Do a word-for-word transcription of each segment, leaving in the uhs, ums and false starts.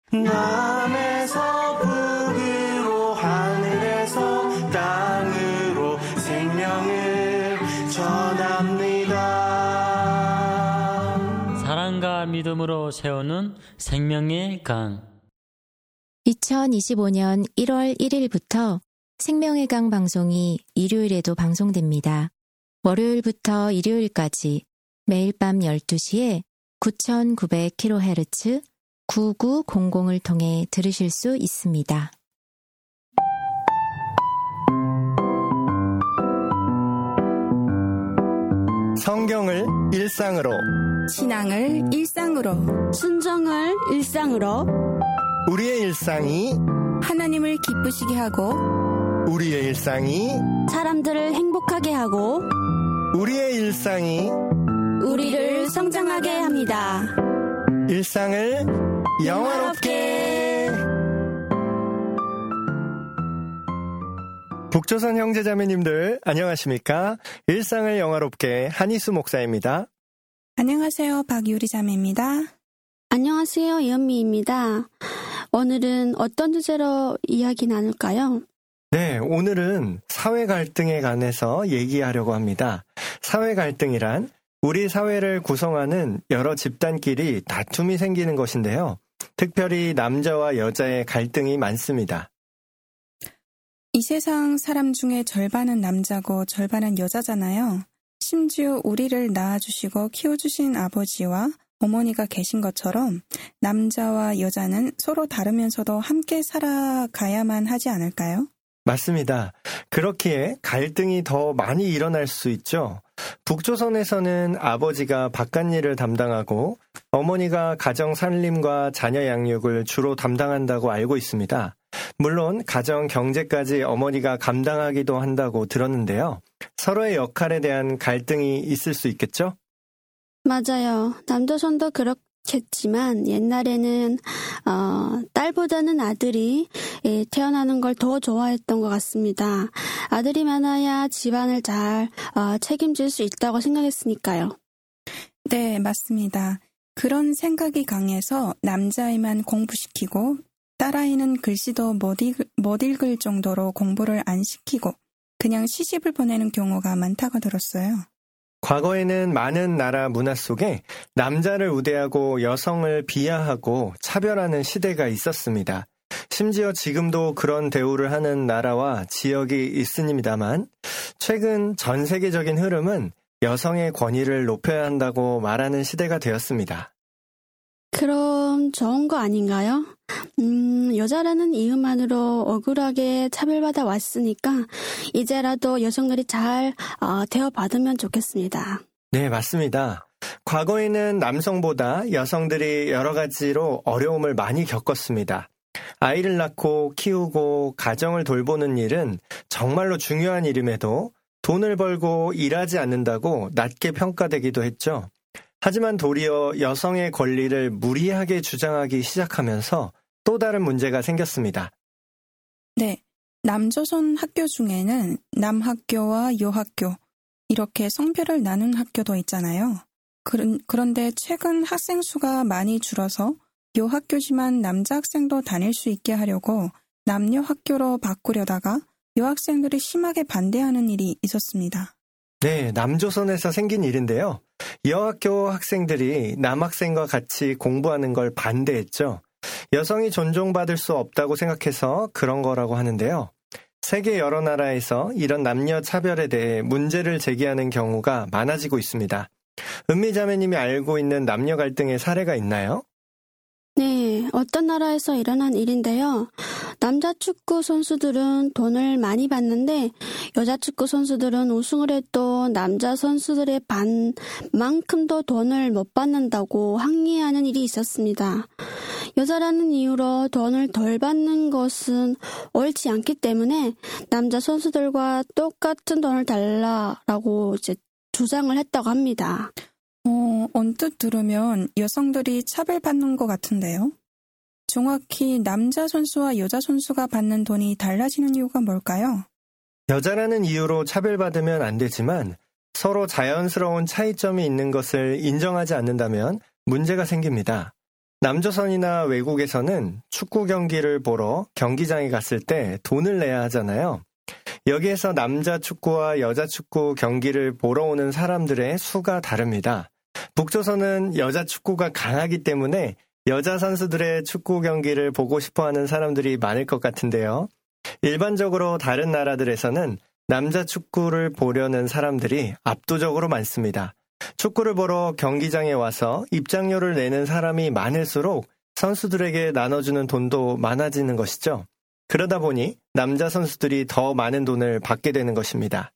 남에서 북으로 하늘에서 땅으로 생명을 전합니다. 사랑과 믿음으로 세우는 생명의 강. 이천이십오년 일월 일일부터 생명의 강 방송이 일요일에도 방송됩니다. 월요일부터 일요일까지 매일 밤 열두 시에 구천구백 킬로헤르츠 구구공공을 통해 들으실 수 있습니다. 성경을 일상으로, 신앙을 일상으로, 순종을 일상으로, 우리의 일상이 하나님을 기쁘시게 하고 우리의 일상이 사람들을 행복하게 하고 우리의 일상이 우리를 성장하게 합니다. 일상을 영화롭게. 북조선 형제자매님들 안녕하십니까? 일상을 영화롭게 한희수 목사입니다. 안녕하세요. 박유리 자매입니다. 안녕하세요. 이은미입니다. 오늘은 어떤 주제로 이야기 나눌까요? 네, 오늘은 사회 갈등에 관해서 얘기하려고 합니다. 사회 갈등이란 우리 사회를 구성하는 여러 집단끼리 다툼이 생기는 것인데요. 특별히 남자와 여자의 갈등이 많습니다. 이 세상 사람 중에 절반은 남자고 절반은 여자잖아요. 심지어 우리를 낳아주시고 키워주신 아버지와 어머니가 계신 것처럼 남자와 여자는 서로 다르면서도 함께 살아가야만 하지 않을까요? 맞습니다. 그렇기에 갈등이 더 많이 일어날 수 있죠. 북조선에서는 아버지가 바깥일을 담당하고 어머니가 가정 살림과 자녀 양육을 주로 담당한다고 알고 있습니다. 물론 가정 경제까지 어머니가 감당하기도 한다고 들었는데요. 서로의 역할에 대한 갈등이 있을 수 있겠죠? 맞아요. 남조선도 그렇겠지만 옛날에는 어, 딸보다는 아들이 예, 태어나는 걸 더 좋아했던 것 같습니다. 아들이 많아야 집안을 잘 어, 책임질 수 있다고 생각했으니까요. 네, 맞습니다. 그런 생각이 강해서 남자아이만 공부시키고 딸아이는 글씨도 못, 읽, 못 읽을 정도로 공부를 안 시키고 그냥 시집을 보내는 경우가 많다고 들었어요. 과거에는 많은 나라 문화 속에 남자를 우대하고 여성을 비하하고 차별하는 시대가 있었습니다. 심지어 지금도 그런 대우를 하는 나라와 지역이 있습니다만 최근 전 세계적인 흐름은 여성의 권위를 높여야 한다고 말하는 시대가 되었습니다. 그럼 좋은 거 아닌가요? 음, 여자라는 이유만으로 억울하게 차별받아 왔으니까 이제라도 여성들이 잘 어, 대우받으면 좋겠습니다. 네, 맞습니다. 과거에는 남성보다 여성들이 여러 가지로 어려움을 많이 겪었습니다. 아이를 낳고 키우고 가정을 돌보는 일은 정말로 중요한 일임에도 돈을 벌고 일하지 않는다고 낮게 평가되기도 했죠. 하지만 도리어 여성의 권리를 무리하게 주장하기 시작하면서 또 다른 문제가 생겼습니다. 네, 남조선 학교 중에는 남학교와 여학교 이렇게 성별을 나눈 학교도 있잖아요. 그런, 그런데 최근 학생 수가 많이 줄어서 여학교지만 남자 학생도 다닐 수 있게 하려고 남녀 학교로 바꾸려다가 여학생들이 심하게 반대하는 일이 있었습니다. 네, 남조선에서 생긴 일인데요. 여학교 학생들이 남학생과 같이 공부하는 걸 반대했죠. 여성이 존중받을 수 없다고 생각해서 그런 거라고 하는데요. 세계 여러 나라에서 이런 남녀 차별에 대해 문제를 제기하는 경우가 많아지고 있습니다. 은미자매님이 알고 있는 남녀 갈등의 사례가 있나요? 네, 어떤 나라에서 일어난 일인데요. 남자 축구 선수들은 돈을 많이 받는데 여자 축구 선수들은 우승을 해도 남자 선수들의 반만큼도 돈을 못 받는다고 항의하는 일이 있었습니다. 여자라는 이유로 돈을 덜 받는 것은 옳지 않기 때문에 남자 선수들과 똑같은 돈을 달라라고 이제 주장을 했다고 합니다. 어, 언뜻 들으면 여성들이 차별받는 것 같은데요. 정확히 남자 선수와 여자 선수가 받는 돈이 달라지는 이유가 뭘까요? 여자라는 이유로 차별받으면 안 되지만 서로 자연스러운 차이점이 있는 것을 인정하지 않는다면 문제가 생깁니다. 남조선이나 외국에서는 축구 경기를 보러 경기장에 갔을 때 돈을 내야 하잖아요. 여기에서 남자 축구와 여자 축구 경기를 보러 오는 사람들의 수가 다릅니다. 북조선은 여자 축구가 강하기 때문에 여자 선수들의 축구 경기를 보고 싶어하는 사람들이 많을 것 같은데요. 일반적으로 다른 나라들에서는 남자 축구를 보려는 사람들이 압도적으로 많습니다. 축구를 보러 경기장에 와서 입장료를 내는 사람이 많을수록 선수들에게 나눠주는 돈도 많아지는 것이죠. 그러다 보니 남자 선수들이 더 많은 돈을 받게 되는 것입니다.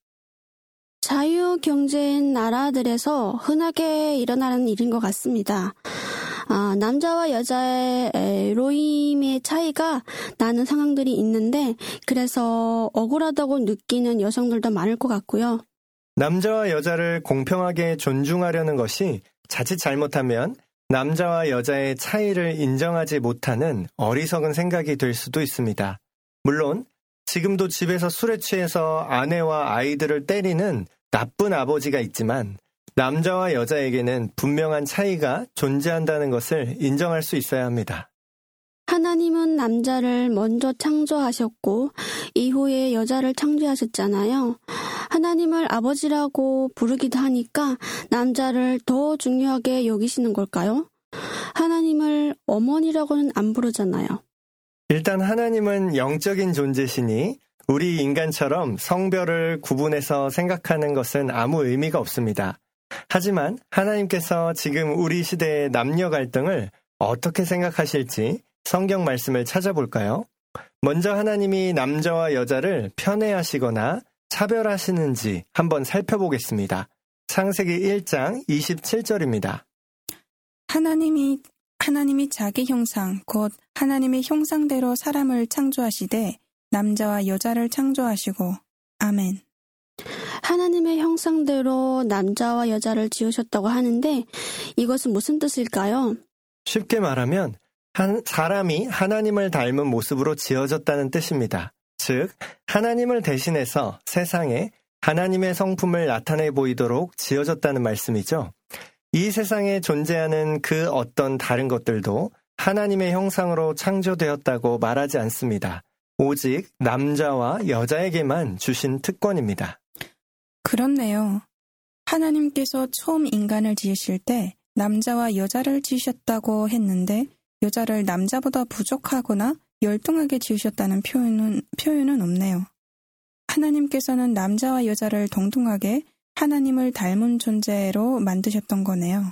자유경제인 나라들에서 흔하게 일어나는 일인 것 같습니다. 아, 남자와 여자의 로임의 차이가 나는 상황들이 있는데 그래서 억울하다고 느끼는 여성들도 많을 것 같고요. 남자와 여자를 공평하게 존중하려는 것이 자칫 잘못하면 남자와 여자의 차이를 인정하지 못하는 어리석은 생각이 될 수도 있습니다. 물론 지금도 집에서 술에 취해서 아내와 아이들을 때리는 나쁜 아버지가 있지만 남자와 여자에게는 분명한 차이가 존재한다는 것을 인정할 수 있어야 합니다. 하나님은 남자를 먼저 창조하셨고 이후에 여자를 창조하셨잖아요. 하나님을 아버지라고 부르기도 하니까 남자를 더 중요하게 여기시는 걸까요? 하나님을 어머니라고는 안 부르잖아요. 일단 하나님은 영적인 존재시니 우리 인간처럼 성별을 구분해서 생각하는 것은 아무 의미가 없습니다. 하지만 하나님께서 지금 우리 시대의 남녀 갈등을 어떻게 생각하실지 성경 말씀을 찾아볼까요? 먼저 하나님이 남자와 여자를 편애하시거나 차별하시는지 한번 살펴보겠습니다. 창세기 일 장 이십칠 절입니다. 하나님이 하나님이 자기 형상, 곧 하나님의 형상대로 사람을 창조하시되 남자와 여자를 창조하시고 아멘. 하나님의 형상대로 남자와 여자를 지으셨다고 하는데 이것은 무슨 뜻일까요? 쉽게 말하면 한 사람이 하나님을 닮은 모습으로 지어졌다는 뜻입니다. 즉, 하나님을 대신해서 세상에 하나님의 성품을 나타내 보이도록 지어졌다는 말씀이죠. 이 세상에 존재하는 그 어떤 다른 것들도 하나님의 형상으로 창조되었다고 말하지 않습니다. 오직 남자와 여자에게만 주신 특권입니다. 그렇네요. 하나님께서 처음 인간을 지으실 때 남자와 여자를 지으셨다고 했는데 여자를 남자보다 부족하거나 열등하게 지으셨다는 표현은, 표현은 없네요. 하나님께서는 남자와 여자를 동등하게 하나님을 닮은 존재로 만드셨던 거네요.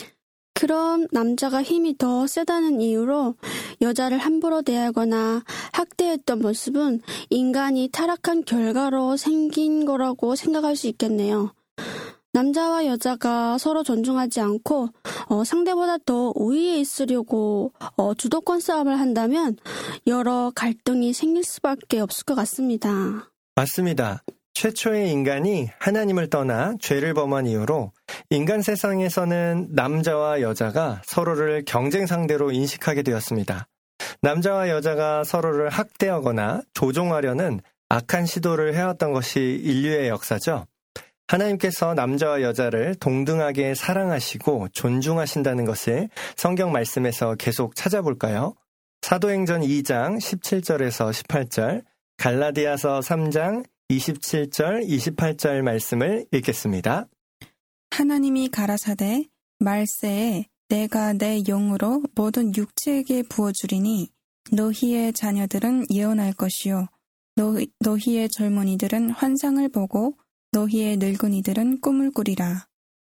그럼 남자가 힘이 더 세다는 이유로 여자를 함부로 대하거나 학대했던 모습은 인간이 타락한 결과로 생긴 거라고 생각할 수 있겠네요. 남자와 여자가 서로 존중하지 않고 어, 상대보다 더 우위에 있으려고 어, 주도권 싸움을 한다면 여러 갈등이 생길 수밖에 없을 것 같습니다. 맞습니다. 최초의 인간이 하나님을 떠나 죄를 범한 이후로 인간 세상에서는 남자와 여자가 서로를 경쟁 상대로 인식하게 되었습니다. 남자와 여자가 서로를 학대하거나 조종하려는 악한 시도를 해왔던 것이 인류의 역사죠. 하나님께서 남자와 여자를 동등하게 사랑하시고 존중하신다는 것을 성경 말씀에서 계속 찾아볼까요? 사도행전 이 장 십칠 절에서 십팔 절, 갈라디아서 삼 장 이십칠 절, 이십팔 절 말씀을 읽겠습니다. 하나님이 가라사대 말세에 내가 내 영으로 모든 육체에게 부어주리니 너희의 자녀들은 예언할 것이요 너희, 너희의 젊은이들은 환상을 보고 너희의 늙은이들은 꿈을 꾸리라.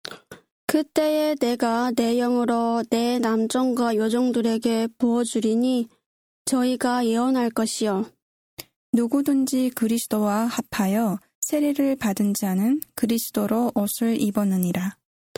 그때에 내가 내 영으로 내 남종과 여종들에게 부어주리니 저희가 예언할 것이요 누구든지 그리스도와 합하여 세례를 받은 자는 그리스도로 옷을 입었느니라.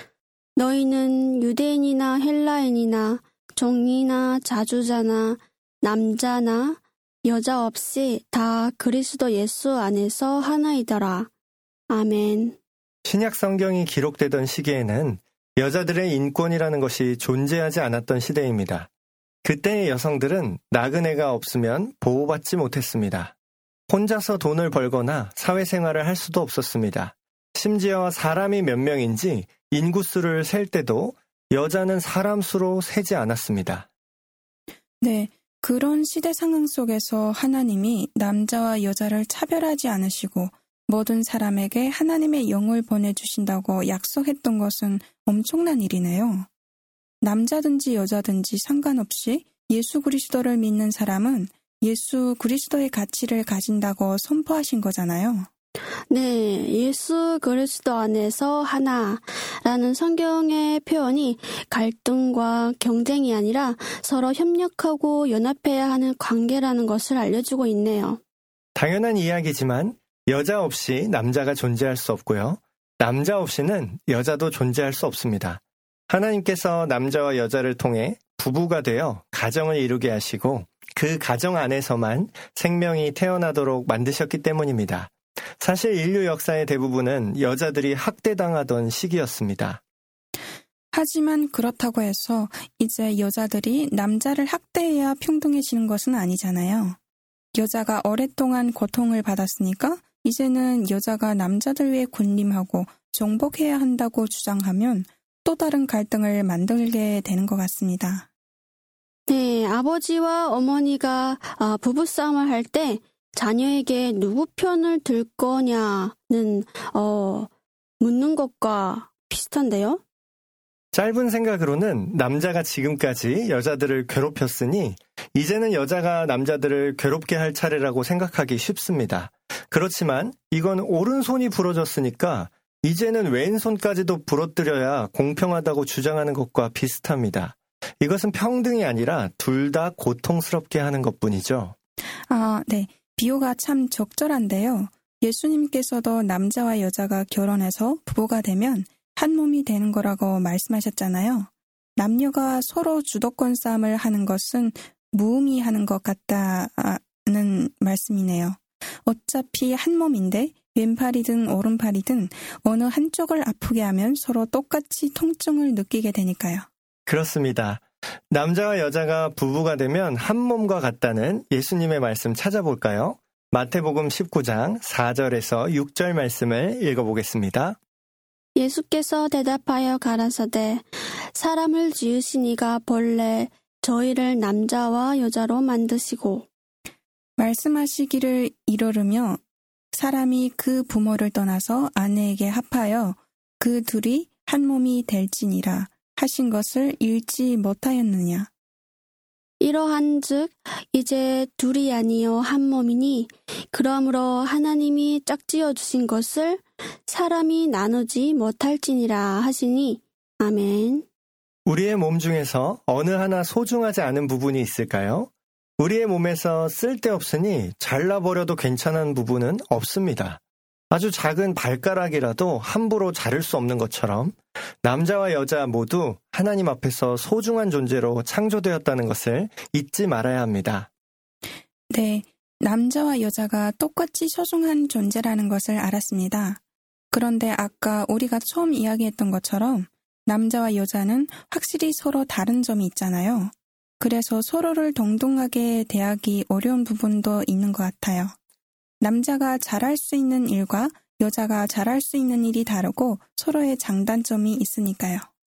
너희는 유대인이나 헬라인이나 종이나 자주자나 남자나 여자 없이 다 그리스도 예수 안에서 하나이더라. 아멘. 신약 성경이 기록되던 시기에는 여자들의 인권이라는 것이 존재하지 않았던 시대입니다. 그때의 여성들은 나그네가 없으면 보호받지 못했습니다. 혼자서 돈을 벌거나 사회생활을 할 수도 없었습니다. 심지어 사람이 몇 명인지 인구수를 셀 때도 여자는 사람 수로 세지 않았습니다. 네, 그런 시대 상황 속에서 하나님이 남자와 여자를 차별하지 않으시고 모든 사람에게 하나님의 영을 보내주신다고 약속했던 것은 엄청난 일이네요. 남자든지 여자든지 상관없이 예수 그리스도를 믿는 사람은 예수 그리스도의 가치를 가진다고 선포하신 거잖아요. 네, 예수 그리스도 안에서 하나라는 성경의 표현이 갈등과 경쟁이 아니라 서로 협력하고 연합해야 하는 관계라는 것을 알려주고 있네요. 당연한 이야기지만 여자 없이 남자가 존재할 수 없고요. 남자 없이는 여자도 존재할 수 없습니다. 하나님께서 남자와 여자를 통해 부부가 되어 가정을 이루게 하시고 그 가정 안에서만 생명이 태어나도록 만드셨기 때문입니다. 사실 인류 역사의 대부분은 여자들이 학대당하던 시기였습니다. 하지만 그렇다고 해서 이제 여자들이 남자를 학대해야 평등해지는 것은 아니잖아요. 여자가 오랫동안 고통을 받았으니까 이제는 여자가 남자들 위해 군림하고 정복해야 한다고 주장하면 또 다른 갈등을 만들게 되는 것 같습니다. 네, 아버지와 어머니가 아, 부부싸움을 할 때 자녀에게 누구 편을 들 거냐는 어, 묻는 것과 비슷한데요? 짧은 생각으로는 남자가 지금까지 여자들을 괴롭혔으니 이제는 여자가 남자들을 괴롭게 할 차례라고 생각하기 쉽습니다. 그렇지만 이건 오른손이 부러졌으니까 이제는 왼손까지도 부러뜨려야 공평하다고 주장하는 것과 비슷합니다. 이것은 평등이 아니라 둘 다 고통스럽게 하는 것뿐이죠. 아, 네. 비유가 참 적절한데요. 예수님께서도 남자와 여자가 결혼해서 부부가 되면 한 몸이 되는 거라고 말씀하셨잖아요. 남녀가 서로 주도권 싸움을 하는 것은 무의미하는 것 같다는 말씀이네요. 어차피 한 몸인데 왼팔이든 오른팔이든 어느 한쪽을 아프게 하면 서로 똑같이 통증을 느끼게 되니까요. 그렇습니다. 남자와 여자가 부부가 되면 한 몸과 같다는 예수님의 말씀 찾아볼까요? 마태복음 십구 장 사 절에서 육 절 말씀을 읽어보겠습니다. 예수께서 대답하여 가라사대 사람을 지으시니가 본래 저희를 남자와 여자로 만드시고 말씀하시기를 이르르며 사람이 그 부모를 떠나서 아내에게 합하여 그 둘이 한 몸이 될지니라 하신 것을 읽지 못하였느냐. 이러한즉 이제 둘이 아니요 한 몸이니 그러므로 하나님이 짝지어 주신 것을 사람이 나누지 못할지니라 하시니 아멘. 우리의 몸 중에서 어느 하나 소중하지 않은 부분이 있을까요? 우리의 몸에서 쓸데없으니 잘라버려도 괜찮은 부분은 없습니다. 아주 작은 발가락이라도 함부로 자를 수 없는 것처럼 남자와 여자 모두 하나님 앞에서 소중한 존재로 창조되었다는 것을 잊지 말아야 합니다. 네, 남자와 여자가 똑같이 소중한 존재라는 것을 알았습니다. 그런데 아까 우리가 처음 이야기했던 것처럼 남자와 여자는 확실히 서로 다른 점이 있잖아요. 그래서 서로를 동등하게 대하기 어려운 부분도 있는 것 같아요. 남자가 잘할 수 있는 일과 여자가 잘할 수 있는 일이 다르고 서로의 장단점이 있으니까요.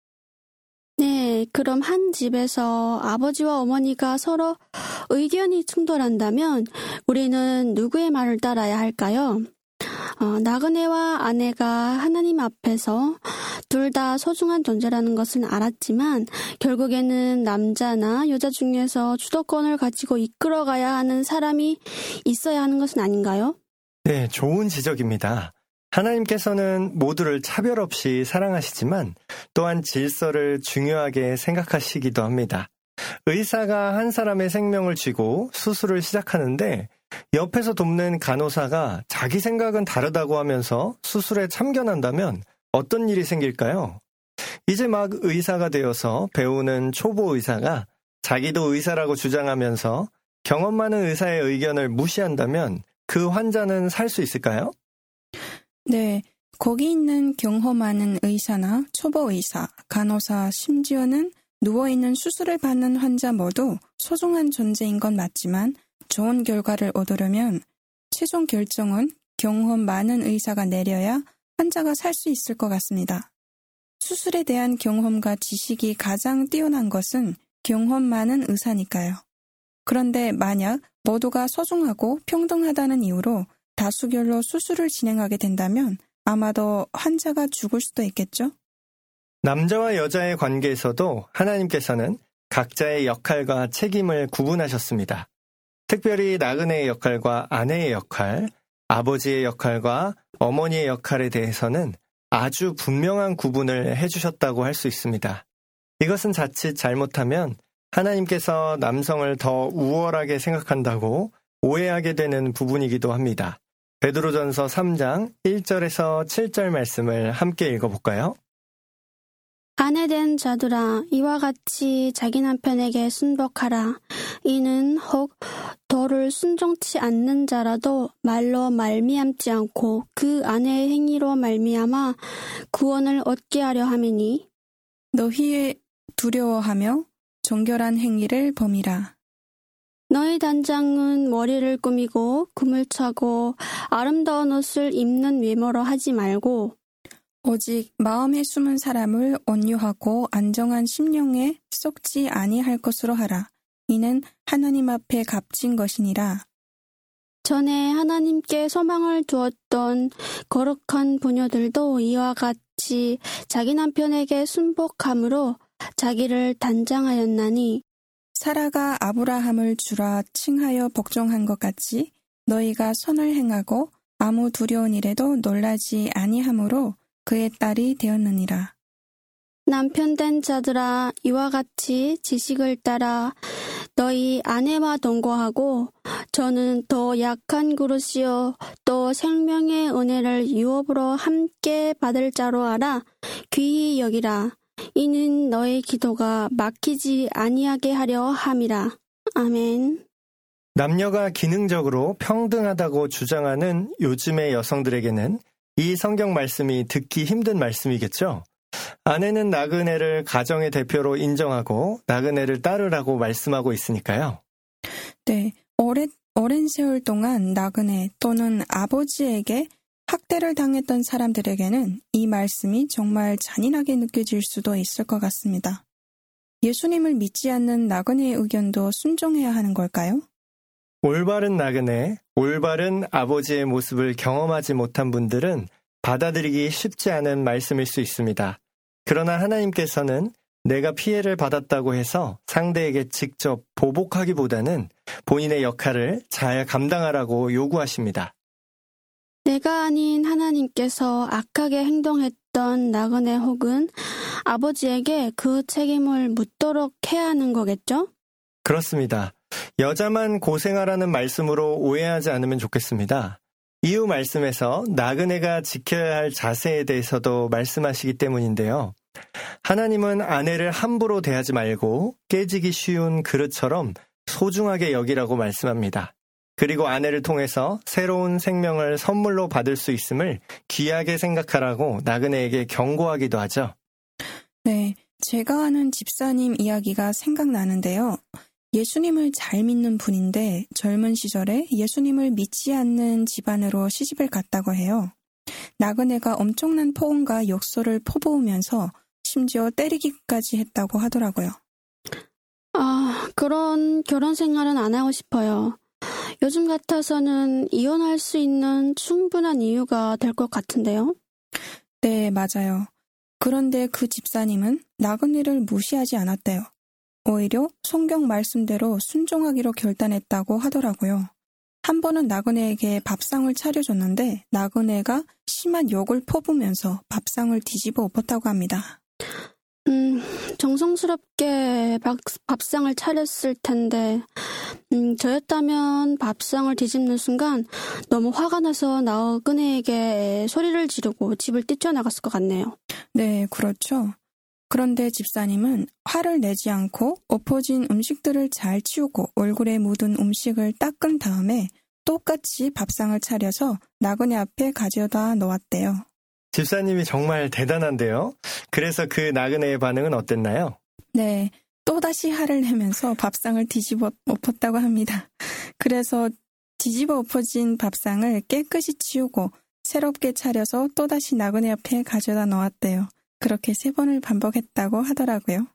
네, 그럼 한 집에서 아버지와 어머니가 서로 의견이 충돌한다면 우리는 누구의 말을 따라야 할까요? 어, 나그네와 아내가 하나님 앞에서 둘 다 소중한 존재라는 것은 알았지만 결국에는 남자나 여자 중에서 주도권을 가지고 이끌어가야 하는 사람이 있어야 하는 것은 아닌가요? 네, 좋은 지적입니다. 하나님께서는 모두를 차별 없이 사랑하시지만 또한 질서를 중요하게 생각하시기도 합니다. 의사가 한 사람의 생명을 쥐고 수술을 시작하는데 옆에서 돕는 간호사가 자기 생각은 다르다고 하면서 수술에 참견한다면 어떤 일이 생길까요? 이제 막 의사가 되어서 배우는 초보 의사가 자기도 의사라고 주장하면서 경험 많은 의사의 의견을 무시한다면 그 환자는 살 수 있을까요? 네, 거기 있는 경험 많은 의사나 초보 의사, 간호사, 심지어는 누워있는 수술을 받는 환자 모두 소중한 존재인 건 맞지만 좋은 결과를 얻으려면 최종 결정은 경험 많은 의사가 내려야 환자가 살 수 있을 것 같습니다. 수술에 대한 경험과 지식이 가장 뛰어난 것은 경험 많은 의사니까요. 그런데 만약 모두가 소중하고 평등하다는 이유로 다수결로 수술을 진행하게 된다면 아마도 환자가 죽을 수도 있겠죠? 남자와 여자의 관계에서도 하나님께서는 각자의 역할과 책임을 구분하셨습니다. 특별히 나그네의 역할과 아내의 역할, 아버지의 역할과 어머니의 역할에 대해서는 아주 분명한 구분을 해주셨다고 할 수 있습니다. 이것은 자칫 잘못하면 하나님께서 남성을 더 우월하게 생각한다고 오해하게 되는 부분이기도 합니다. 베드로전서 삼 장 일 절에서 칠 절 말씀을 함께 읽어볼까요? 아내된 자들아 이와 같이 자기 남편에게 순복하라. 이는 혹 도를 순종치 않는 자라도 말로 말미암지 않고 그 아내의 행위로 말미암아 구원을 얻게 하려 함이니 너희의 두려워하며 정결한 행위를 범이라. 너희 단장은 머리를 꾸미고 금을 차고 아름다운 옷을 입는 외모로 하지 말고 오직 마음에 숨은 사람을 온유하고 안정한 심령에 썩지 아니할 것으로 하라. 이는 하나님 앞에 값진 것이니라. 전에 하나님께 소망을 두었던 거룩한 부녀들도 이와 같이 자기 남편에게 순복함으로 자기를 단장하였나니 사라가 아브라함을 주라 칭하여 복종한 것 같이 너희가 선을 행하고 아무 두려운 일에도 놀라지 아니하므로 그의 딸이 되었느니라. 남편된 자들아 이와 같이 지식을 따라 너희 아내와 동거하고 저는 더 약한 그릇이요 또 생명의 은혜를 유업으로 함께 받을 자로 알아 귀히 여기라. 이는 너의 기도가 막히지 아니하게 하려 함이라. 아멘. 남녀가 기능적으로 평등하다고 주장하는 요즘의 여성들에게는 이 성경 말씀이 듣기 힘든 말씀이겠죠? 아내는 나그네를 가정의 대표로 인정하고 나그네를 따르라고 말씀하고 있으니까요. 네, 오랜, 오랜 세월 동안 나그네 또는 아버지에게 학대를 당했던 사람들에게는 이 말씀이 정말 잔인하게 느껴질 수도 있을 것 같습니다. 예수님을 믿지 않는 나그네의 의견도 순종해야 하는 걸까요? 올바른 나그네, 올바른 아버지의 모습을 경험하지 못한 분들은 받아들이기 쉽지 않은 말씀일 수 있습니다. 그러나 하나님께서는 내가 피해를 받았다고 해서 상대에게 직접 보복하기보다는 본인의 역할을 잘 감당하라고 요구하십니다. 내가 아닌 하나님께서 악하게 행동했던 나그네 혹은 아버지에게 그 책임을 묻도록 해야 하는 거겠죠? 그렇습니다. 여자만 고생하라는 말씀으로 오해하지 않으면 좋겠습니다. 이후 말씀에서 나그네가 지켜야 할 자세에 대해서도 말씀하시기 때문인데요. 하나님은 아내를 함부로 대하지 말고 깨지기 쉬운 그릇처럼 소중하게 여기라고 말씀합니다. 그리고 아내를 통해서 새로운 생명을 선물로 받을 수 있음을 귀하게 생각하라고 나그네에게 경고하기도 하죠. 네, 제가 아는 집사님 이야기가 생각나는데요. 예수님을 잘 믿는 분인데 젊은 시절에 예수님을 믿지 않는 집안으로 시집을 갔다고 해요. 나그네가 엄청난 폭언과 욕설을 퍼부으면서 심지어 때리기까지 했다고 하더라고요. 아, 그런 결혼 생활은 안 하고 싶어요. 요즘 같아서는 이혼할 수 있는 충분한 이유가 될 것 같은데요. 네, 맞아요. 그런데 그 집사님은 나그네를 무시하지 않았대요. 오히려 성경 말씀대로 순종하기로 결단했다고 하더라고요. 한 번은 나그네에게 밥상을 차려줬는데 나그네가 심한 욕을 퍼부면서 밥상을 뒤집어 엎었다고 합니다. 음, 정성스럽게 밥, 밥상을 차렸을 텐데 음, 저였다면 밥상을 뒤집는 순간 너무 화가 나서 나그네에게 소리를 지르고 집을 뛰쳐나갔을 것 같네요. 네, 그렇죠. 그런데 집사님은 화를 내지 않고 엎어진 음식들을 잘 치우고 얼굴에 묻은 음식을 닦은 다음에 똑같이 밥상을 차려서 나그네 앞에 가져다 놓았대요. 집사님이 정말 대단한데요. 그래서 그 나그네의 반응은 어땠나요? 네, 또다시 화를 내면서 밥상을 뒤집어 엎었다고 합니다. 그래서 뒤집어 엎어진 밥상을 깨끗이 치우고 새롭게 차려서 또다시 나그네 앞에 가져다 놓았대요. 그렇게 세 번을 반복했다고 하더라고요.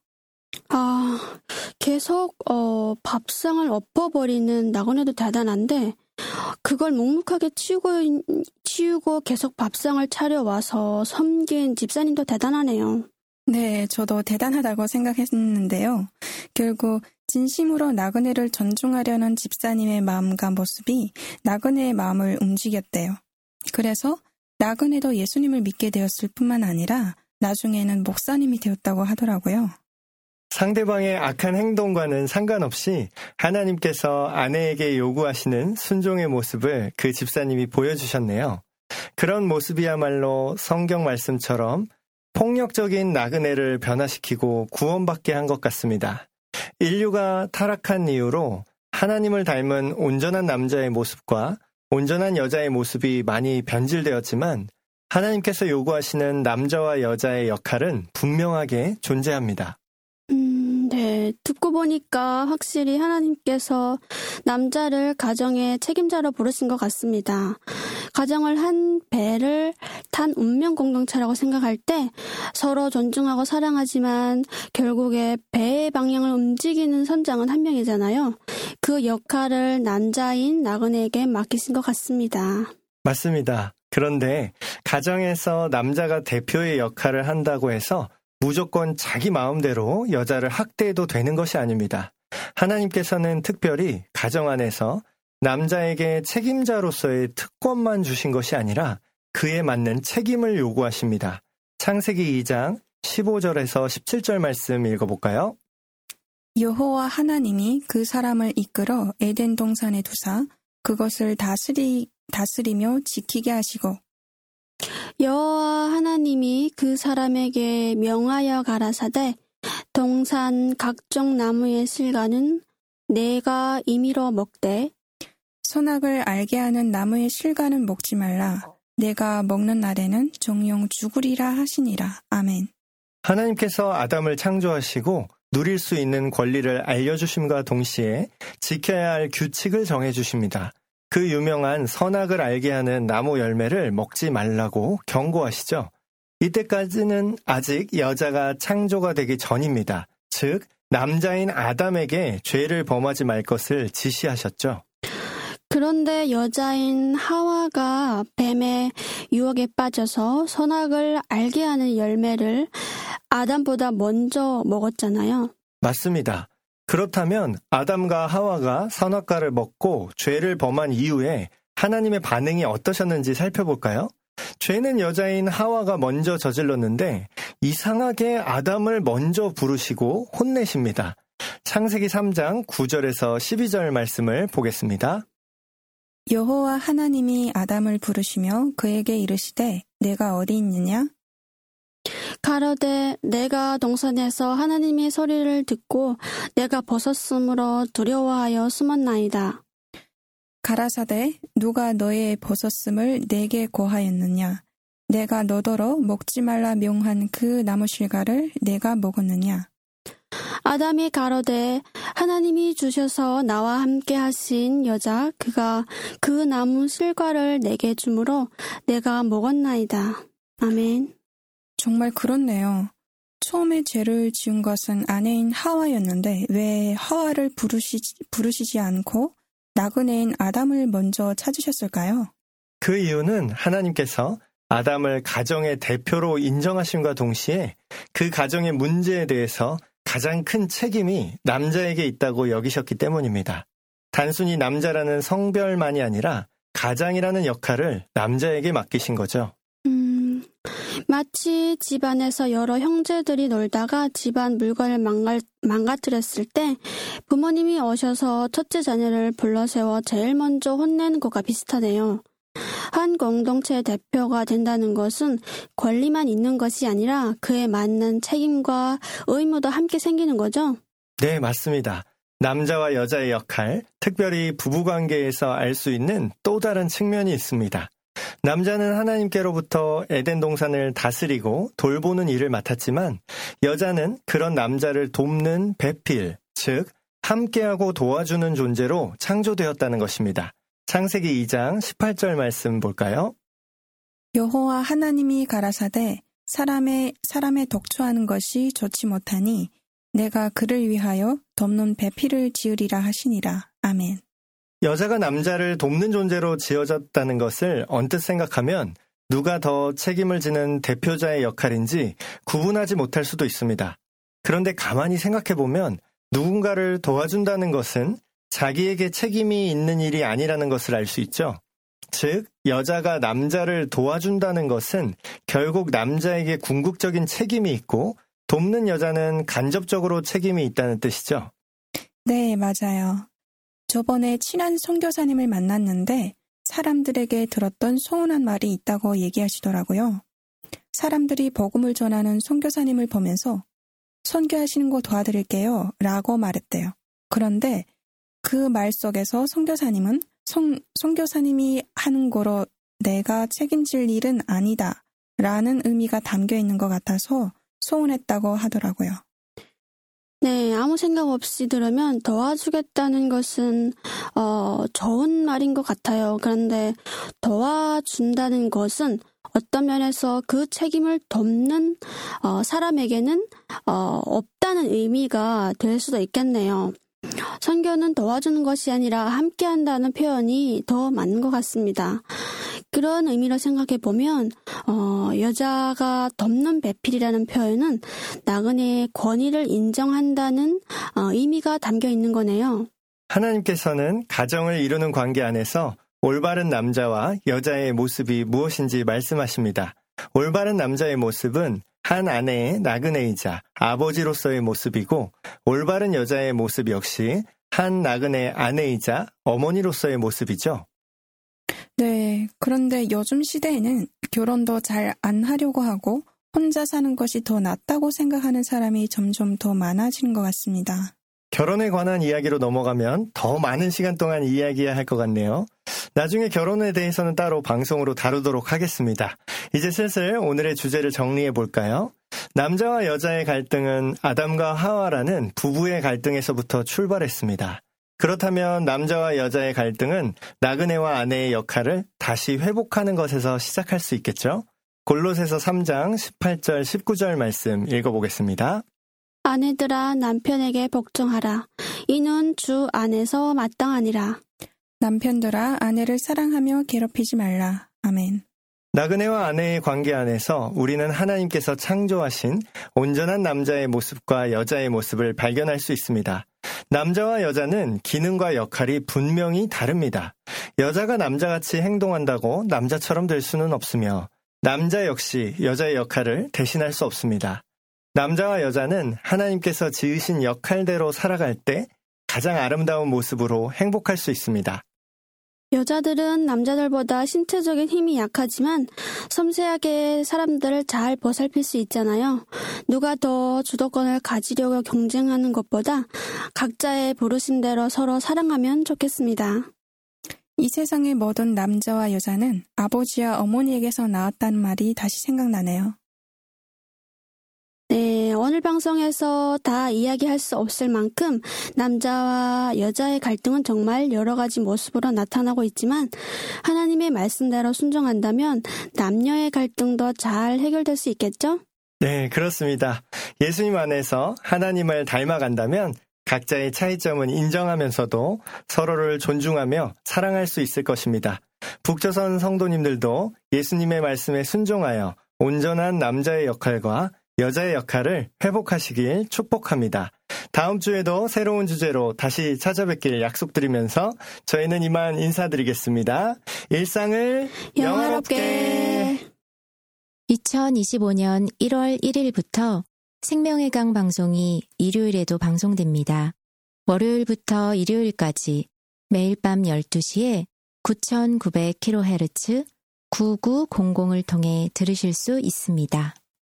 아, 계속 어, 밥상을 엎어버리는 나그네도 대단한데 그걸 묵묵하게 치우고, 치우고 계속 밥상을 차려와서 섬긴 집사님도 대단하네요. 네, 저도 대단하다고 생각했는데요. 결국 진심으로 나그네를 존중하려는 집사님의 마음과 모습이 나그네의 마음을 움직였대요. 그래서 나그네도 예수님을 믿게 되었을 뿐만 아니라 나중에는 목사님이 되었다고 하더라고요. 상대방의 악한 행동과는 상관없이 하나님께서 아내에게 요구하시는 순종의 모습을 그 집사님이 보여주셨네요. 그런 모습이야말로 성경 말씀처럼 폭력적인 나그네를 변화시키고 구원받게 한 것 같습니다. 인류가 타락한 이후로 하나님을 닮은 온전한 남자의 모습과 온전한 여자의 모습이 많이 변질되었지만 하나님께서 요구하시는 남자와 여자의 역할은 분명하게 존재합니다. 음, 네. 듣고 보니까 확실히 하나님께서 남자를 가정의 책임자로 부르신 것 같습니다. 가정을 한 배를 탄 운명 공동체라고 생각할 때 서로 존중하고 사랑하지만 결국에 배의 방향을 움직이는 선장은 한 명이잖아요. 그 역할을 남자인 나그네에게 맡기신 것 같습니다. 맞습니다. 그런데 가정에서 남자가 대표의 역할을 한다고 해서 무조건 자기 마음대로 여자를 학대해도 되는 것이 아닙니다. 하나님께서는 특별히 가정 안에서 남자에게 책임자로서의 특권만 주신 것이 아니라 그에 맞는 책임을 요구하십니다. 창세기 이 장 십오 절에서 십칠 절 말씀 읽어볼까요? 여호와 하나님이 그 사람을 이끌어 에덴 동산에 두사 그것을 다스리, 다스리며 지키게 하시고 여호와 하나님이 그 사람에게 명하여 가라사대 동산 각종 나무의 실과는 내가 임의로 먹되 선악을 알게 하는 나무의 실과는 먹지 말라. 내가 먹는 날에는 정령 죽으리라 하시니라. 아멘. 하나님께서 아담을 창조하시고 누릴 수 있는 권리를 알려주심과 동시에 지켜야 할 규칙을 정해주십니다. 그 유명한 선악을 알게 하는 나무 열매를 먹지 말라고 경고하시죠. 이때까지는 아직 여자가 창조가 되기 전입니다. 즉, 남자인 아담에게 죄를 범하지 말 것을 지시하셨죠. 그런데 여자인 하와가 뱀의 유혹에 빠져서 선악을 알게 하는 열매를 아담보다 먼저 먹었잖아요. 맞습니다. 그렇다면 아담과 하와가 선악과를 먹고 죄를 범한 이후에 하나님의 반응이 어떠셨는지 살펴볼까요? 죄는 여자인 하와가 먼저 저질렀는데 이상하게 아담을 먼저 부르시고 혼내십니다. 창세기 삼 장 구 절에서 십이 절 말씀을 보겠습니다. 여호와 하나님이 아담을 부르시며 그에게 이르시되 내가 어디 있느냐? 가로되 내가 동산에서 하나님의 소리를 듣고 내가 벗었으므로 두려워하여 숨었나이다. 가라사대 누가 너의 벗었음을 내게 고하였느냐? 내가 너더러 먹지 말라 명한 그 나무 실과를 내가 먹었느냐? 아담이 가로되 하나님이 주셔서 나와 함께 하신 여자 그가 그 나무 실과를 내게 주므로 내가 먹었나이다. 아멘. 정말 그렇네요. 처음에 죄를 지은 것은 아내인 하와였는데 왜 하와를 부르시지, 부르시지 않고 나그네인 아담을 먼저 찾으셨을까요? 그 이유는 하나님께서 아담을 가정의 대표로 인정하심과 동시에 그 가정의 문제에 대해서 가장 큰 책임이 남자에게 있다고 여기셨기 때문입니다. 단순히 남자라는 성별만이 아니라 가장이라는 역할을 남자에게 맡기신 거죠. 음, 마치 집안에서 여러 형제들이 놀다가 집안 물건을 망갈, 망가뜨렸을 때 부모님이 오셔서 첫째 자녀를 불러세워 제일 먼저 혼내는 것과 비슷하네요. 한 공동체의 대표가 된다는 것은 권리만 있는 것이 아니라 그에 맞는 책임과 의무도 함께 생기는 거죠? 네, 맞습니다. 남자와 여자의 역할, 특별히 부부관계에서 알 수 있는 또 다른 측면이 있습니다. 남자는 하나님께로부터 에덴 동산을 다스리고 돌보는 일을 맡았지만 여자는 그런 남자를 돕는 배필, 즉 함께하고 도와주는 존재로 창조되었다는 것입니다. 창세기 이 장 십팔 절 말씀 볼까요? 여호와 하나님이 가라사대 사람의 사람의 독초하는 것이 좋지 못하니 내가 그를 위하여 덮는 배필을 지으리라 하시니라. 아멘. 여자가 남자를 돕는 존재로 지어졌다는 것을 언뜻 생각하면 누가 더 책임을 지는 대표자의 역할인지 구분하지 못할 수도 있습니다. 그런데 가만히 생각해보면 누군가를 도와준다는 것은 자기에게 책임이 있는 일이 아니라는 것을 알 수 있죠. 즉, 여자가 남자를 도와준다는 것은 결국 남자에게 궁극적인 책임이 있고 돕는 여자는 간접적으로 책임이 있다는 뜻이죠. 네, 맞아요. 저번에 친한 선교사님을 만났는데 사람들에게 들었던 소원한 말이 있다고 얘기하시더라고요. 사람들이 복음을 전하는 선교사님을 보면서 선교하시는 거 도와드릴게요 라고 말했대요. 그런데 그 말 속에서 선교사님은 선, 선교사님이 하는 거로 내가 책임질 일은 아니다 라는 의미가 담겨 있는 것 같아서 소원했다고 하더라고요. 네, 아무 생각 없이 들으면 도와주겠다는 것은 어, 좋은 말인 것 같아요. 그런데 도와준다는 것은 어떤 면에서 그 책임을 돕는 어, 사람에게는 어, 없다는 의미가 될 수도 있겠네요. 선교는 도와주는 것이 아니라 함께한다는 표현이 더 맞는 것 같습니다. 그런 의미로 생각해 보면 어, 여자가 덮는 배필이라는 표현은 나그네의 권위를 인정한다는 어, 의미가 담겨 있는 거네요. 하나님께서는 가정을 이루는 관계 안에서 올바른 남자와 여자의 모습이 무엇인지 말씀하십니다. 올바른 남자의 모습은 한 아내의 나그네이자 아버지로서의 모습이고 올바른 여자의 모습 역시 한 나그네의 아내이자 어머니로서의 모습이죠. 네, 그런데 요즘 시대에는 결혼도 잘 안 하려고 하고 혼자 사는 것이 더 낫다고 생각하는 사람이 점점 더 많아지는 것 같습니다. 결혼에 관한 이야기로 넘어가면 더 많은 시간 동안 이야기해야 할 것 같네요. 나중에 결혼에 대해서는 따로 방송으로 다루도록 하겠습니다. 이제 슬슬 오늘의 주제를 정리해 볼까요? 남자와 여자의 갈등은 아담과 하와라는 부부의 갈등에서부터 출발했습니다. 그렇다면 남자와 여자의 갈등은 나그네와 아내의 역할을 다시 회복하는 것에서 시작할 수 있겠죠? 골로새서 삼 장 십팔 절 십구 절 말씀 읽어보겠습니다. 아내들아 남편에게 복종하라. 이는 주 안에서 마땅하니라. 남편들아 아내를 사랑하며 괴롭히지 말라. 아멘. 나그네와 아내의 관계 안에서 우리는 하나님께서 창조하신 온전한 남자의 모습과 여자의 모습을 발견할 수 있습니다. 남자와 여자는 기능과 역할이 분명히 다릅니다. 여자가 남자같이 행동한다고 남자처럼 될 수는 없으며 남자 역시 여자의 역할을 대신할 수 없습니다. 남자와 여자는 하나님께서 지으신 역할대로 살아갈 때 가장 아름다운 모습으로 행복할 수 있습니다. 여자들은 남자들보다 신체적인 힘이 약하지만 섬세하게 사람들을 잘 보살필 수 있잖아요. 누가 더 주도권을 가지려고 경쟁하는 것보다 각자의 부르심대로 서로 사랑하면 좋겠습니다. 이 세상의 모든 남자와 여자는 아버지와 어머니에게서 나왔다는 말이 다시 생각나네요. 네, 오늘 방송에서 다 이야기할 수 없을 만큼 남자와 여자의 갈등은 정말 여러 가지 모습으로 나타나고 있지만 하나님의 말씀대로 순종한다면 남녀의 갈등도 잘 해결될 수 있겠죠? 네, 그렇습니다. 예수님 안에서 하나님을 닮아간다면 각자의 차이점은 인정하면서도 서로를 존중하며 사랑할 수 있을 것입니다. 북조선 성도님들도 예수님의 말씀에 순종하여 온전한 남자의 역할과 여자의 역할을 회복하시길 축복합니다. 다음 주에도 새로운 주제로 다시 찾아뵙길 약속드리면서 저희는 이만 인사드리겠습니다. 일상을 영화롭게. 이천이십오 년 일월 일일부터 생명의 강 방송이 일요일에도 방송됩니다. 월요일부터 일요일까지 매일 밤 열두 시에 구천구백 킬로헤르츠 구구공공을 통해 들으실 수 있습니다.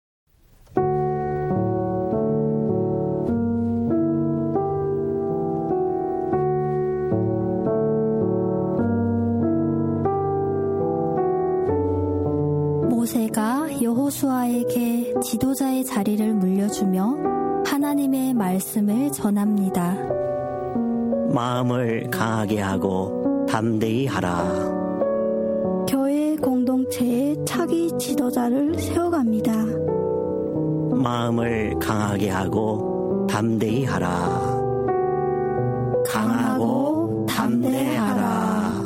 모세가 여호수아에게 지도자의 자리를 물려주며 하나님의 말씀을 전합니다. 마음을 강하게 하고 담대히 하라. 교회 공동체에 차기 지도자를 세워갑니다. 마음을 강하게 하고 담대히 하라. 강하고 담대하라.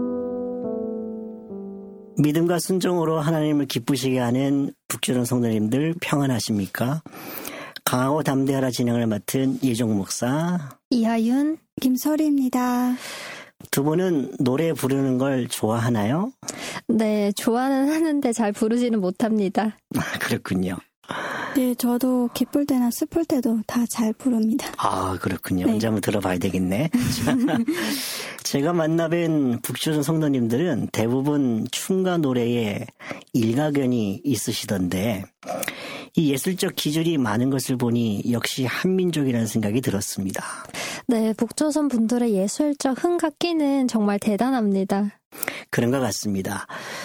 믿음과 순종으로 하나님을 기쁘시게 하는 북주론 성도님들 평안하십니까? 강하고 담대하라 진행을 맡은 이종 목사 이하윤, 김설희입니다. 두 분은 노래 부르는 걸 좋아하나요? 네, 좋아는 하는데 잘 부르지는 못합니다. 아, 그렇군요. 네, 저도 기쁠 때나 슬플 때도 다 잘 부릅니다. 아, 그렇군요. 네. 언제 한번 들어봐야 되겠네. 제가 만나뵌 북조선 성도님들은 대부분 춤과 노래에 일가견이 있으시던데 이 예술적 기술이 많은 것을 보니 역시 한민족이라는 생각이 들었습니다. 네, 북조선 분들의 예술적 흥과 끼는 정말 대단합니다. 그런 것 같습니다.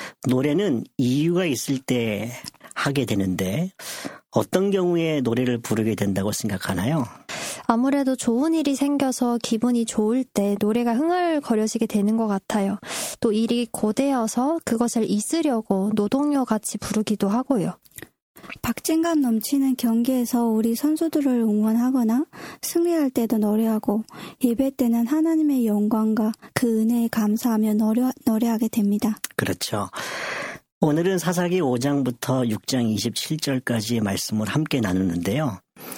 노래는 이유가 있을 때 하게 되는데 어떤 경우에 노래를 부르게 된다고 생각하나요? 아무래도 좋은 일이 생겨서 기분이 좋을 때 노래가 흥얼거려지게 되는 것 같아요. 또 일이 고되어서 그것을 잊으려고 노동요 같이 부르기도 하고요. 박진감 넘치는 경기에서 우리 선수들을 응원하거나 승리할 때도 노래하고 예배 때는 하나님의 영광과 그 은혜에 감사하며 노래, 노래하게 됩니다. 그렇죠. 오늘은 사사기 오 장부터 육 장 이십칠 절까지의 말씀을 함께 나누는데요.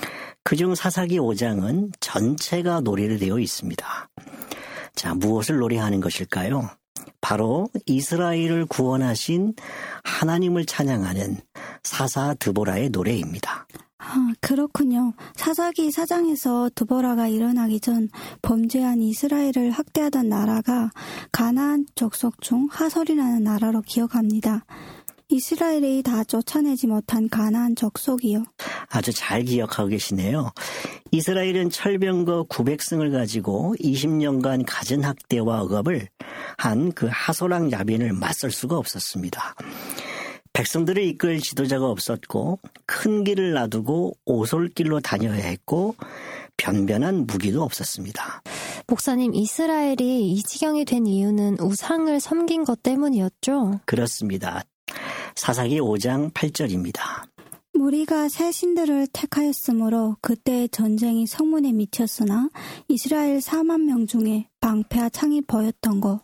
그중 사사기 오 장은 전체가 노래로 되어 있습니다. 자, 무엇을 노래하는 것일까요? 바로 이스라엘을 구원하신 하나님을 찬양하는 사사 드보라의 노래입니다. 아, 그렇군요. 사사기 사 장에서 드보라가 일어나기 전 범죄한 이스라엘을 학대하던 나라가 가나안 족속 중 하솔이라는 나라로 기억합니다. 이스라엘이 다 쫓아내지 못한 가나안 족속이요. 아주 잘 기억하고 계시네요. 이스라엘은 철병거 구백 승을 가지고 이십 년간 갖은 학대와 억압을 한 그 하솔왕 야빈을 맞설 수가 없었습니다. 백성들을 이끌 지도자가 없었고 큰 길을 놔두고 오솔길로 다녀야 했고 변변한 무기도 없었습니다. 목사님, 이스라엘이 이 지경이 된 이유는 우상을 섬긴 것 때문이었죠? 그렇습니다. 사사기 오 장 팔 절입니다. 무리가 새 신들을 택하였으므로 그때의 전쟁이 성문에 미쳤으나 이스라엘 사만 명 중에 방패와 창이 보였던 것.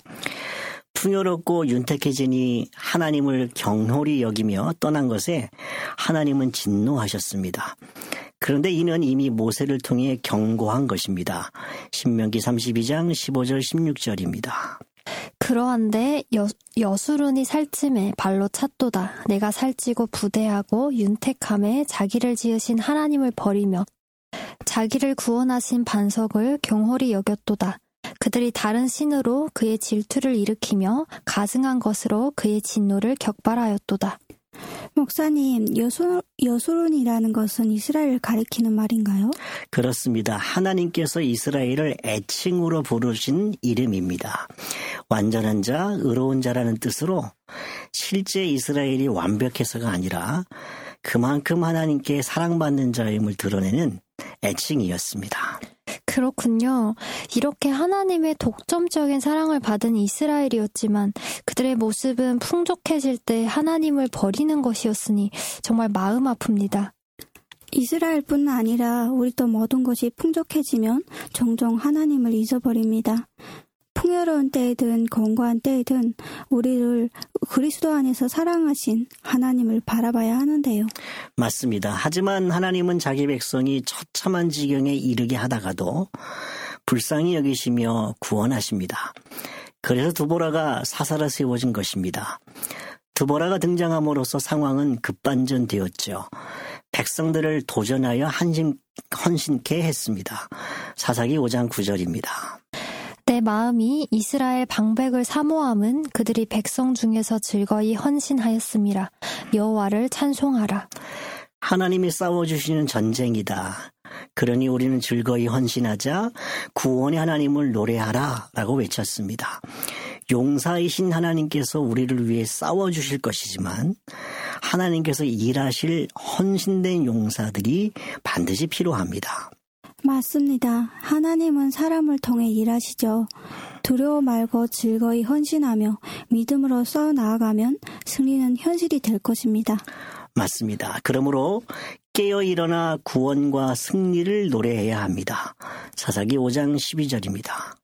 풍요롭고 윤택해지니 하나님을 경홀히 여기며 떠난 것에 하나님은 진노하셨습니다. 그런데 이는 이미 모세를 통해 경고한 것입니다. 신명기 삼십이 장 십오 절 십육 절입니다. 그러한데 여, 여수룬이 살찜에 발로 찼도다. 내가 살찌고 부대하고 윤택함에 자기를 지으신 하나님을 버리며 자기를 구원하신 반석을 경홀히 여겼도다. 그들이 다른 신으로 그의 질투를 일으키며 가증한 것으로 그의 진노를 격발하였도다. 목사님, 여수, 여수룬이라는 것은 이스라엘을 가리키는 말인가요? 그렇습니다. 하나님께서 이스라엘을 애칭으로 부르신 이름입니다. 완전한 자, 의로운 자라는 뜻으로 실제 이스라엘이 완벽해서가 아니라 그만큼 하나님께 사랑받는 자임을 드러내는 애칭이었습니다. 그렇군요. 이렇게 하나님의 독점적인 사랑을 받은 이스라엘이었지만 그들의 모습은 풍족해질 때 하나님을 버리는 것이었으니 정말 마음 아픕니다. 이스라엘뿐 아니라 우리도 모든 것이 풍족해지면 종종 하나님을 잊어버립니다. 풍요로운 때이든 건고한 때이든 우리를 그리스도 안에서 사랑하신 하나님을 바라봐야 하는데요. 맞습니다. 하지만 하나님은 자기 백성이 처참한 지경에 이르게 하다가도 불쌍히 여기시며 구원하십니다. 그래서 드보라가 사사로 세워진 것입니다. 드보라가 등장함으로써 상황은 급반전되었죠. 백성들을 도전하여 한신, 헌신케 했습니다. 사사기 오 장 구 절입니다. 내 마음이 이스라엘 방백을 사모함은 그들이 백성 중에서 즐거이 헌신하였음이라. 여호와를 찬송하라. 하나님이 싸워주시는 전쟁이다. 그러니 우리는 즐거이 헌신하자 구원의 하나님을 노래하라 라고 외쳤습니다. 용사이신 하나님께서 우리를 위해 싸워주실 것이지만 하나님께서 일하실 헌신된 용사들이 반드시 필요합니다. 맞습니다. 하나님은 사람을 통해 일하시죠. 두려워 말고 즐거이 헌신하며 믿음으로 써 나아가면 승리는 현실이 될 것입니다. 맞습니다. 그러므로 깨어 일어나 구원과 승리를 노래해야 합니다. 사사기 오 장 십이 절입니다.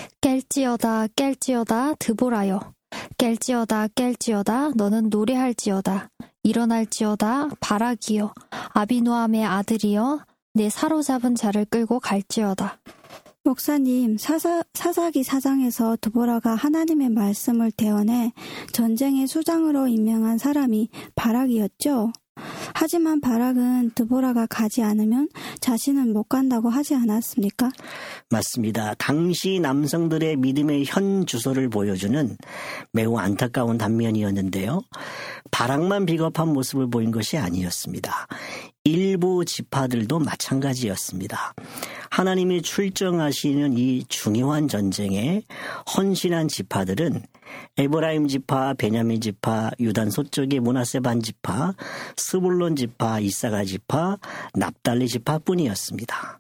깰지어다 깰지어다 드보라여. 깰지어다 깰지어다 너는 노래할지어다. 일어날지어다 바락이여. 아비노함의 아들이여. 내 사로잡은 자를 끌고 갈지어다. 목사님, 사사, 사사기 사 장에서 드보라가 하나님의 말씀을 대언해 전쟁의 수장으로 임명한 사람이 바락이었죠. 하지만 바락은 드보라가 가지 않으면 자신은 못 간다고 하지 않았습니까? 맞습니다. 당시 남성들의 믿음의 현 주소를 보여주는 매우 안타까운 단면이었는데요. 바락만 비겁한 모습을 보인 것이 아니었습니다. 일부 지파들도 마찬가지였습니다. 하나님이 출정하시는 이 중요한 전쟁에 헌신한 지파들은 에브라임 지파, 베냐민 지파, 유단 서쪽의 므낫세 반 지파, 스불론 지파, 이사가 지파, 납달리 지파뿐이었습니다.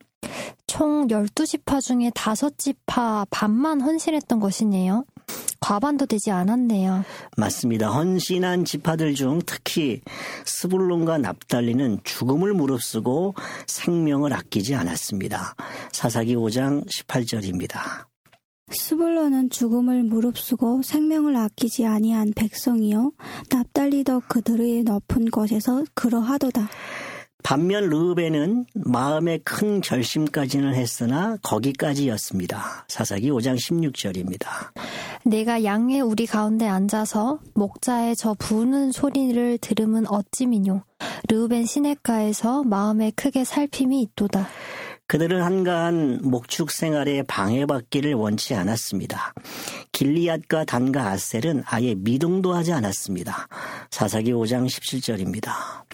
총 열두 지파 중에 다섯 지파 반만 헌신했던 것이네요. 과반도 되지 않았네요. 맞습니다. 헌신한 지파들 중 특히 스불론과 납달리는 죽음을 무릅쓰고 생명을 아끼지 않았습니다. 사사기 오 장 십팔 절입니다. 스불론은 죽음을 무릅쓰고 생명을 아끼지 아니한 백성이요 납달리도 그들의 높은 곳에서 그러하도다. 반면 르우벤은 마음의 큰 결심까지는 했으나 거기까지였습니다. 사사기 오 장 십육 절입니다. 내가 양의 우리 가운데 앉아서 목자의 저 부는 소리를 들으면 어찌미뇨. 르우벤 시냇가에서 마음에 크게 살핌이 있도다. 그들은 한가한 목축 생활에 방해받기를 원치 않았습니다. 길리앗과 단과 아셀은 아예 미동도 하지 않았습니다. 사사기 오 장 십칠 절입니다.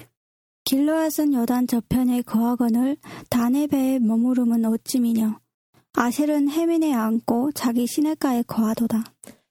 길르앗은 요단 저편에 거하거늘 단의 배에 머무름은 어찌미뇨. 아셀은 해민에 앉고 자기 시냇가에 거하도다.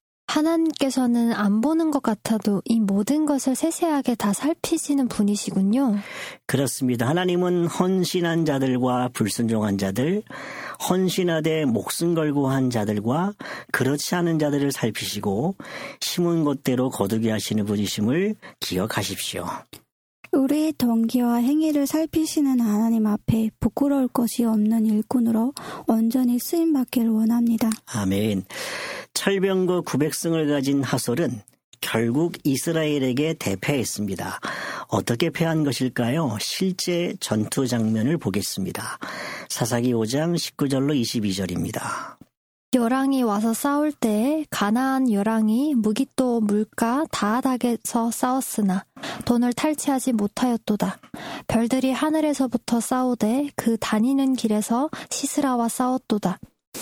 하나님께서는 안 보는 것 같아도 이 모든 것을 세세하게 다 살피시는 분이시군요. 그렇습니다. 하나님은 헌신한 자들과 불순종한 자들, 헌신하되 목숨 걸고 한 자들과 그렇지 않은 자들을 살피시고 심은 곳대로 거두게 하시는 분이심을 기억하십시오. 우리의 동기와 행위를 살피시는 하나님 앞에 부끄러울 것이 없는 일꾼으로 온전히 쓰임받기를 원합니다. 아멘. 철병거 구백 승을 가진 하솔은 결국 이스라엘에게 대패했습니다. 어떻게 패한 것일까요? 실제 전투 장면을 보겠습니다. 사사기 오 장 십구 절로 이십이 절입니다. 여랑이 와서 싸울 때에 가나안 여랑이 무깃도 물가 다하닥에서 싸웠으나 돈을 탈취하지 못하였도다. 별들이 하늘에서부터 싸우되 그 다니는 길에서 시스라와 싸웠도다.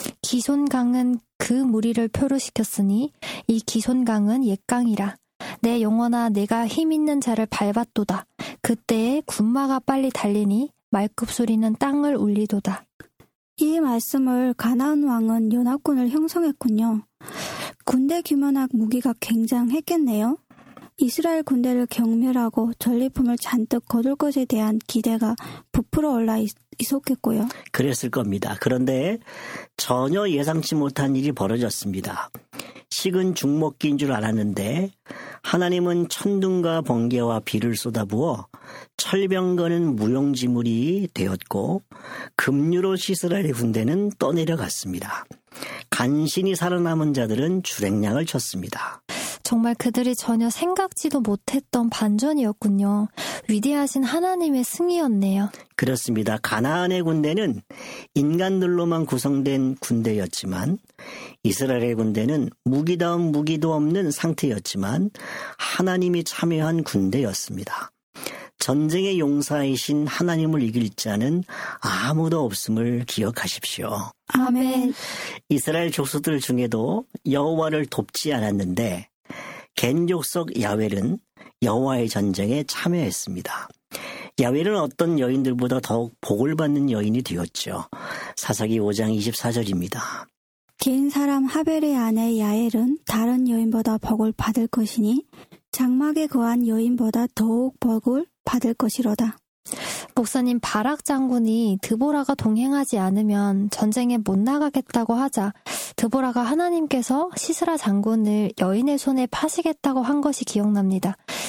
기손강은 그 무리를 표류시켰으니 이 기손강은 옛강이라. 내 영혼아 내가 힘있는 자를 밟았도다. 그때에 군마가 빨리 달리니 말급소리는 땅을 울리도다. 이 말씀을 가나안 왕은 연합군을 형성했군요. 군대 규모나 무기가 굉장했겠네요. 이스라엘 군대를 경멸하고 전리품을 잔뜩 거둘 것에 대한 기대가 부풀어 올라 있, 있었겠고요. 그랬을 겁니다. 그런데 전혀 예상치 못한 일이 벌어졌습니다. 식은 죽먹기인 줄 알았는데 하나님은 천둥과 번개와 비를 쏟아부어 철병거는 무용지물이 되었고 급류로 시스라엘의 군대는 떠내려갔습니다. 간신히 살아남은 자들은 주랭량을 쳤습니다. 정말 그들이 전혀 생각지도 못했던 반전이었군요. 위대하신 하나님의 승리였네요. 그렇습니다. 가나안의 군대는 인간들로만 구성된 군대였지만 이스라엘의 군대는 무기다운 무기도 없는 상태였지만 하나님이 참여한 군대였습니다. 전쟁의 용사이신 하나님을 이길 자는 아무도 없음을 기억하십시오. 아멘. 이스라엘 족속들 중에도 여호와를 돕지 않았는데 겐 족속 야웰은 여호와의 전쟁에 참여했습니다. 야웰은 어떤 여인들보다 더욱 복을 받는 여인이 되었죠. 사사기 오 장 이십사 절입니다. 겐 사람 하벨의 아내 야엘은 다른 여인보다 복을 받을 것이니 장막에 거한 여인보다 더욱 복을 받을 것이로다. 목사님, 바락 장군이 드보라가 동행하지 않으면 전쟁에 못 나가겠다고 하자 드보라가 하나님께서 시스라 장군을 여인의 손에 파시겠다고 한 것이 기억납니다.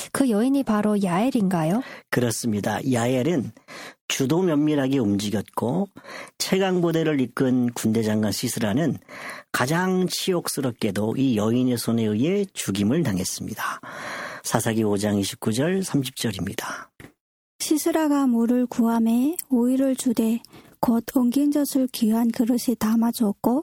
그 여인이 바로 야엘인가요? 그렇습니다. 야엘은 주도 면밀하게 움직였고 최강부대를 이끈 군대장관 시스라는 가장 치욕스럽게도 이 여인의 손에 의해 죽임을 당했습니다. 사사기 오 장 이십구 절 삼십 절입니다. 시스라가 물을 구함에 오이를 주되 곧 엉긴 젖을 귀한 그릇에 담아주었고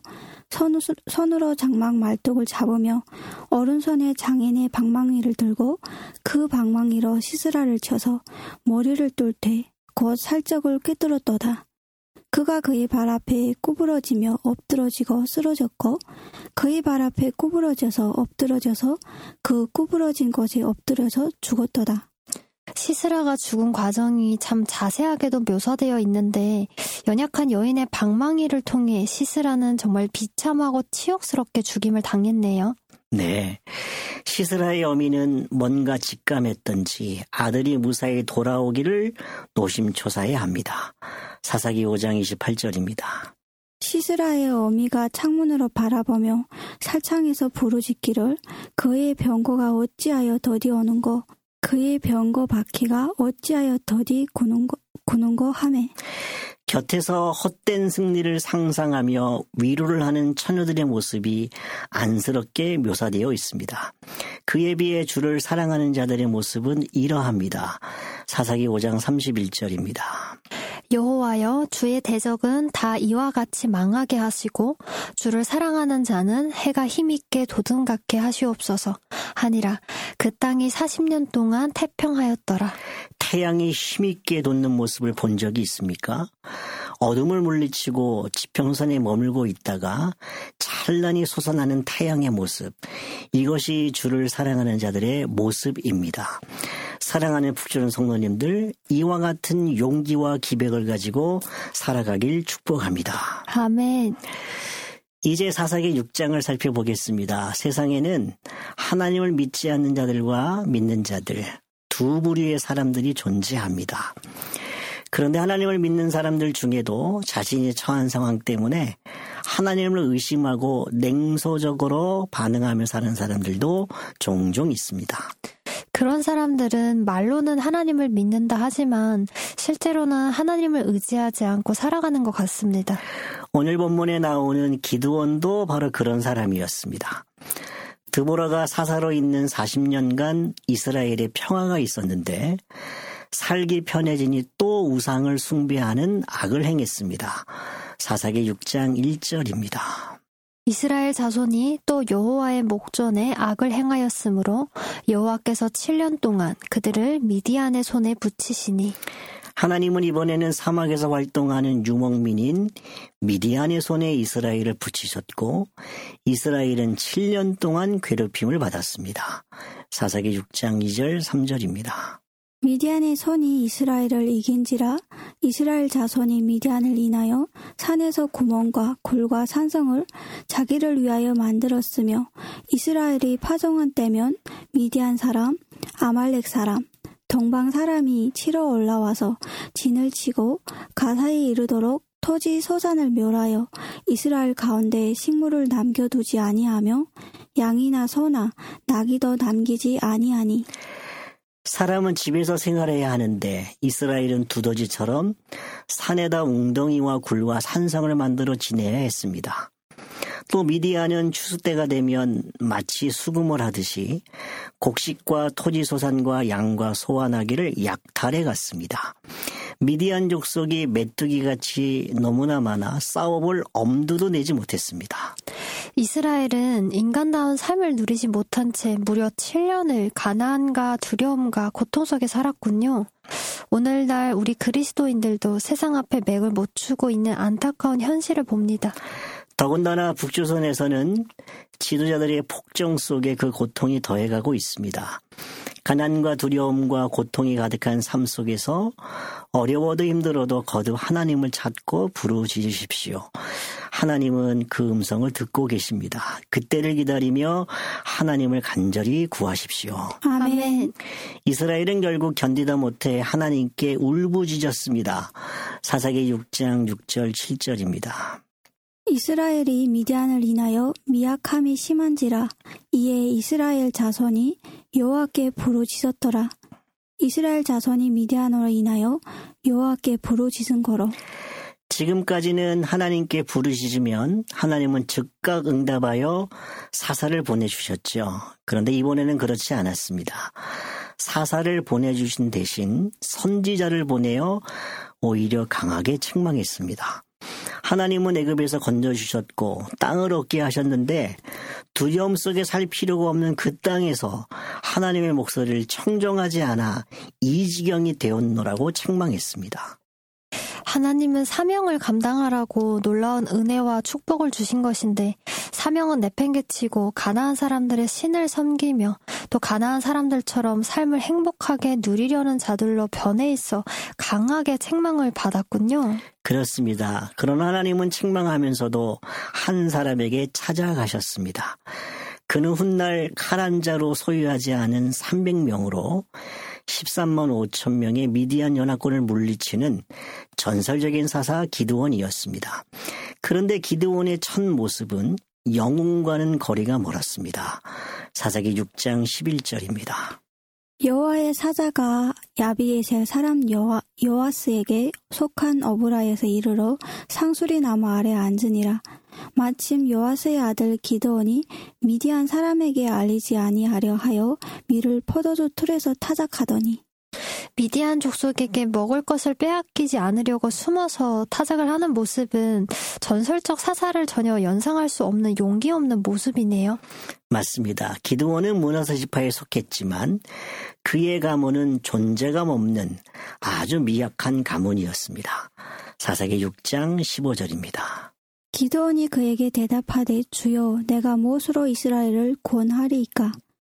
손으로 장막 말뚝을 잡으며 오른손에 장인의 방망이를 들고 그 방망이로 시스라를 쳐서 머리를 뚫되 곧 살적을 꿰뚫었도다. 그가 그의 발 앞에 구부러지며 엎드러지고 쓰러졌고 그의 발 앞에 구부러져서 엎드러져서 그 구부러진 곳에 엎드려서 죽었도다. 시스라가 죽은 과정이 참 자세하게도 묘사되어 있는데 연약한 여인의 방망이를 통해 시스라는 정말 비참하고 치욕스럽게 죽임을 당했네요. 네. 시스라의 어미는 뭔가 직감했던지 아들이 무사히 돌아오기를 노심초사해야 합니다. 사사기 오 장 이십팔 절입니다. 시스라의 어미가 창문으로 바라보며 살창에서 부르짖기를 그의 병거가 어찌하여 더디 오는고 그의 병거 바퀴가 어찌하여 더디 구는고, 구는고 하매 곁에서 헛된 승리를 상상하며 위로를 하는 처녀들의 모습이 안쓰럽게 묘사되어 있습니다. 그에 비해 주를 사랑하는 자들의 모습은 이러합니다. 사사기 오 장 삼십일 절입니다. 여호와여 주의 대적은 다 이와 같이 망하게 하시고 주를 사랑하는 자는 해가 힘있게 도든갑게 하시옵소서 하니라. 그 땅이 사십 년 동안 태평하였더라. 태양이 힘있게 돋는 모습을 본 적이 있습니까? 어둠을 물리치고 지평선에 머물고 있다가 찬란히 솟아나는 태양의 모습, 이것이 주를 사랑하는 자들의 모습입니다. 사랑하는 북주는 성도님들, 이와 같은 용기와 기백을 가지고 살아가길 축복합니다. 아멘. 이제 사사기 육 장을 살펴보겠습니다. 세상에는 하나님을 믿지 않는 자들과 믿는 자들, 두 부류의 사람들이 존재합니다. 그런데 하나님을 믿는 사람들 중에도 자신이 처한 상황 때문에 하나님을 의심하고 냉소적으로 반응하며 사는 사람들도 종종 있습니다. 그런 사람들은 말로는 하나님을 믿는다 하지만 실제로는 하나님을 의지하지 않고 살아가는 것 같습니다. 오늘 본문에 나오는 기드온도 바로 그런 사람이었습니다. 드보라가 사사로 있는 사십 년간 이스라엘에 평화가 있었는데 살기 편해지니 또 우상을 숭배하는 악을 행했습니다. 사사기 육 장 일 절입니다. 이스라엘 자손이 또 여호와의 목전에 악을 행하였으므로 여호와께서 칠 년 동안 그들을 미디안의 손에 붙이시니. 하나님은 이번에는 사막에서 활동하는 유목민인 미디안의 손에 이스라엘을 붙이셨고 이스라엘은 칠 년 동안 괴롭힘을 받았습니다. 사사기 육 장 이 절 삼 절입니다. 미디안의 손이 이스라엘을 이긴지라 이스라엘 자손이 미디안을 인하여 산에서 구멍과 굴과 산성을 자기를 위하여 만들었으며 이스라엘이 파종한 때면 미디안 사람, 아말렉 사람, 동방 사람이 치러 올라와서 진을 치고 가사에 이르도록 토지 소산을 멸하여 이스라엘 가운데 식물을 남겨두지 아니하며 양이나 소나 나귀도 남기지 아니하니. 사람은 집에서 생활해야 하는데 이스라엘은 두더지처럼 산에다 웅덩이와 굴과 산성을 만들어 지내야 했습니다. 또 미디안은 추수 때가 되면 마치 수금을 하듯이 곡식과 토지소산과 양과 소와 나귀를 약탈해 갔습니다. 미디안 족속이 메뚜기같이 너무나 많아 싸워볼 엄두도 내지 못했습니다. 이스라엘은 인간다운 삶을 누리지 못한 채 무려 칠 년을 가난과 두려움과 고통 속에 살았군요. 오늘날 우리 그리스도인들도 세상 앞에 맥을 못 추고 있는 안타까운 현실을 봅니다. 더군다나 북조선에서는 지도자들의 폭정 속에 그 고통이 더해가고 있습니다. 가난과 두려움과 고통이 가득한 삶 속에서 어려워도 힘들어도 거듭 하나님을 찾고 부르짖으십시오. 하나님은 그 음성을 듣고 계십니다. 그때를 기다리며 하나님을 간절히 구하십시오. 아멘. 이스라엘은 결국 견디다 못해 하나님께 울부짖었습니다. 사사기 육 장 육 절 칠 절입니다. 이스라엘이 미디안을 인하여 미약함이 심한지라 이에 이스라엘 자손이 여호와께 부르짖었더라. 이스라엘 자손이 미디안으로 인하여 여호와께 부르짖은 거로. 지금까지는 하나님께 부르짖으면 하나님은 즉각 응답하여 사사를 보내주셨죠. 그런데 이번에는 그렇지 않았습니다. 사사를 보내주신 대신 선지자를 보내어 오히려 강하게 책망했습니다. 하나님은 애굽에서 건져주셨고 땅을 얻게 하셨는데 두려움 속에 살 필요가 없는 그 땅에서 하나님의 목소리를 청정하지 않아 이 지경이 되었노라고 책망했습니다. 하나님은 사명을 감당하라고 놀라운 은혜와 축복을 주신 것인데 사명은 내팽개치고 가나안 사람들의 신을 섬기며 또 가나안 사람들처럼 삶을 행복하게 누리려는 자들로 변해 있어 강하게 책망을 받았군요. 그렇습니다. 그러나 하나님은 책망하면서도 한 사람에게 찾아가셨습니다. 그는 훗날 칼 한 자로 소유하지 않은 삼백 명으로 십삼만 오천 명의 미디안 연합군을 물리치는 전설적인 사사 기드온이었습니다. 그런데 기드온의 첫 모습은 영웅과는 거리가 멀었습니다. 사사기 육 장 십일 절입니다. 여호와의 사자가 야비에셀 사람 여호, 요아스에게 속한 어브라에서 이르러 상수리 나무 아래 앉으니라. 마침 요아스의 아들 기드온이 미디안 사람에게 알리지 아니하려 하여 밀을 포도주 틀에서 타작하더니 미디안 족속에게 먹을 것을 빼앗기지 않으려고 숨어서 타작을 하는 모습은 전설적 사사를 전혀 연상할 수 없는 용기 없는 모습이네요. 맞습니다. 기드온은 므낫세 지파에 속했지만 그의 가문은 존재감 없는 아주 미약한 가문이었습니다. 사사기 육 장 십오 절입니다. 기드온이 그에게 대답하되 주여 내가 무엇으로 이스라엘을 구원하리이까?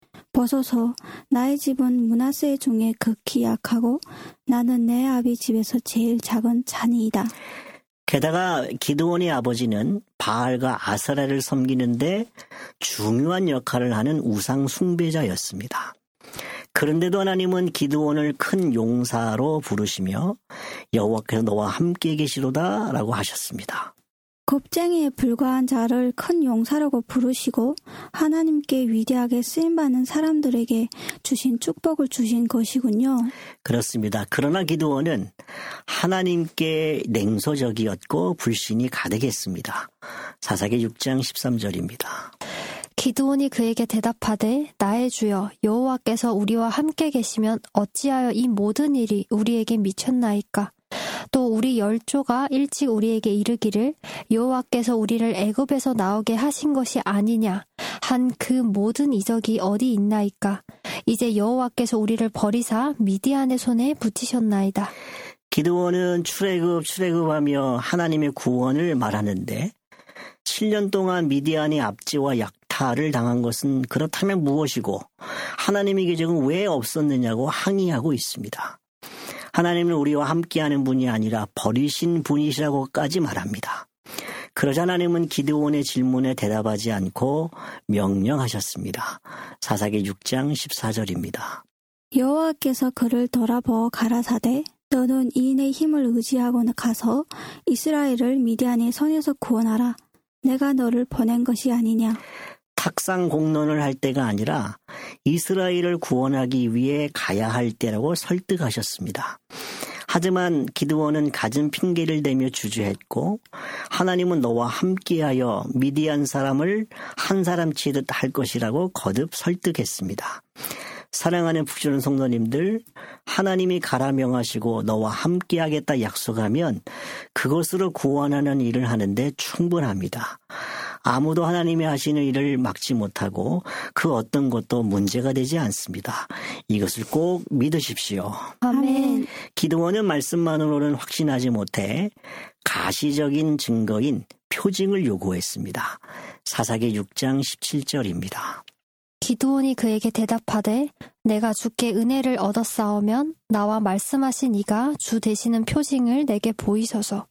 벗어서 나의 집은 므낫세 중에 극히 약하고 나는 내 아비 집에서 제일 작은 자니이다. 게다가 기드온의 아버지는 바알과 아세라를 섬기는데 중요한 역할을 하는 우상 숭배자였습니다. 그런데도 하나님은 기드온을 큰 용사로 부르시며 여호와께서 너와 함께 계시로다 라고 하셨습니다. 겁쟁이에 불과한 자를 큰 용사라고 부르시고 하나님께 위대하게 쓰임받는 사람들에게 주신 축복을 주신 것이군요. 그렇습니다. 그러나 기드온은 하나님께 냉소적이었고 불신이 가득했습니다. 사사기 육 장 십삼 절입니다. 기드온이 그에게 대답하되 나의 주여 여호와께서 우리와 함께 계시면 어찌하여 이 모든 일이 우리에게 미쳤나이까? 또 우리 열조가 일찍 우리에게 이르기를 여호와께서 우리를 애굽에서 나오게 하신 것이 아니냐 한 그 모든 이적이 어디 있나이까? 이제 여호와께서 우리를 버리사 미디안의 손에 붙이셨나이다. 기드온은 출애굽 출애굽하며 하나님의 구원을 말하는데 칠 년 동안 미디안의 압제와 약탈을 당한 것은 그렇다면 무엇이고 하나님의 계적은 왜 없었느냐고 항의하고 있습니다. 하나님은 우리와 함께하는 분이 아니라 버리신 분이시라고까지 말합니다. 그러자 하나님은 기드온의 질문에 대답하지 않고 명령하셨습니다. 사사기 육 장 십사 절입니다. 여호와께서 그를 돌아보아 가라사대 너는 이 내 힘을 의지하고 가서 이스라엘을 미디안의 손에서 구원하라. 내가 너를 보낸 것이 아니냐. 탁상 공론을 할 때가 아니라 이스라엘을 구원하기 위해 가야 할 때라고 설득하셨습니다. 하지만 기드온은 갖은 핑계를 대며 주저했고 하나님은 너와 함께하여 미디안 사람을 한 사람 치듯 할 것이라고 거듭 설득했습니다. 사랑하는 북주는 성도님들, 하나님이 가라 명하시고 너와 함께하겠다 약속하면 그것으로 구원하는 일을 하는데 충분합니다. 아무도 하나님이 하시는 일을 막지 못하고 그 어떤 것도 문제가 되지 않습니다. 이것을 꼭 믿으십시오. 아멘. 기드온은 말씀만으로는 확신하지 못해 가시적인 증거인 표징을 요구했습니다. 사사기 육 장 십칠 절입니다. 기드온이 그에게 대답하되 내가 주께 은혜를 얻었사오면 나와 말씀하신 이가 주 되시는 표징을 내게 보이소서.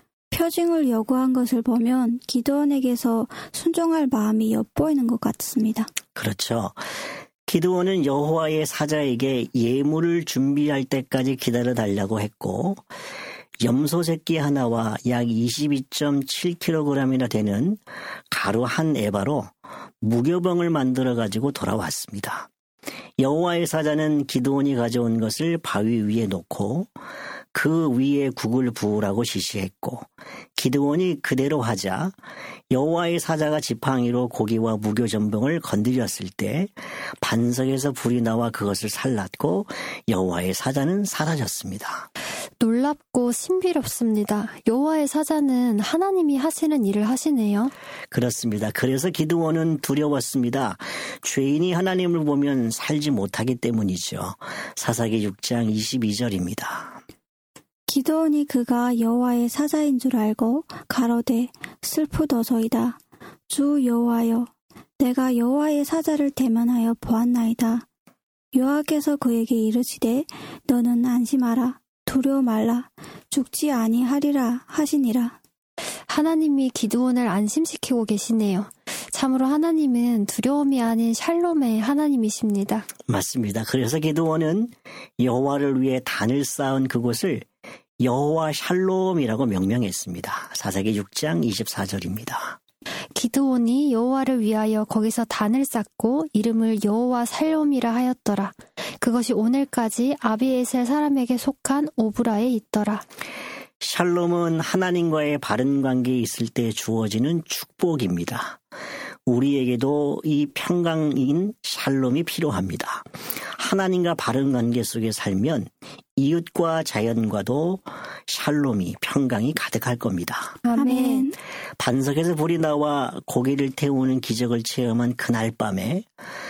표징을 요구한 것을 보면 기드온에게서 순종할 마음이 엿보이는 것 같습니다. 그렇죠. 기드온은 여호와의 사자에게 예물을 준비할 때까지 기다려달라고 했고 염소 새끼 하나와 약 이십이 점 칠 킬로그램이나 되는 가루 한 에바로 무교병을 만들어 가지고 돌아왔습니다. 여호와의 사자는 기드온이 가져온 것을 바위 위에 놓고 그 위에 국을 부으라고 지시했고 기드온이 그대로 하자 여호와의 사자가 지팡이로 고기와 무교전병을 건드렸을 때 반석에서 불이 나와 그것을 살랐고 여호와의 사자는 사라졌습니다. 놀랍고 신비롭습니다. 여호와의 사자는 하나님이 하시는 일을 하시네요. 그렇습니다. 그래서 기드온은 두려웠습니다. 죄인이 하나님을 보면 살지 못하기 때문이죠. 사사기 육 장 이십이 절입니다. 기드온이 그가 여호와의 사자인 줄 알고 가로되 슬프도소이다. 주 여호와여, 내가 여호와의 사자를 대면하여 보았나이다. 여호와께서 그에게 이르시되 너는 안심하라. 두려워 말라. 죽지 아니하리라 하시니라. 하나님이 기드온을 안심시키고 계시네요. 참으로 하나님은 두려움이 아닌 샬롬의 하나님이십니다. 맞습니다. 그래서 기드온은 여호와를 위해 단을 쌓은 그곳을 여호와 샬롬이라고 명명했습니다. 사사기 육 장 이십사 절입니다. 기드온이 여호와를 위하여 거기서 단을 쌓고 이름을 여호와 샬롬이라 하였더라. 그것이 오늘까지 아비에셀 사람에게 속한 오브라에 있더라. 샬롬은 하나님과의 바른 관계에 있을 때 주어지는 축복입니다. 우리에게도 이 평강인 샬롬이 필요합니다. 하나님과 바른 관계 속에 살면 이웃과 자연과도 샬롬이 평강이 가득할 겁니다. 아멘. 반석에서 불이 나와 고기를 태우는 기적을 체험한 그날 밤에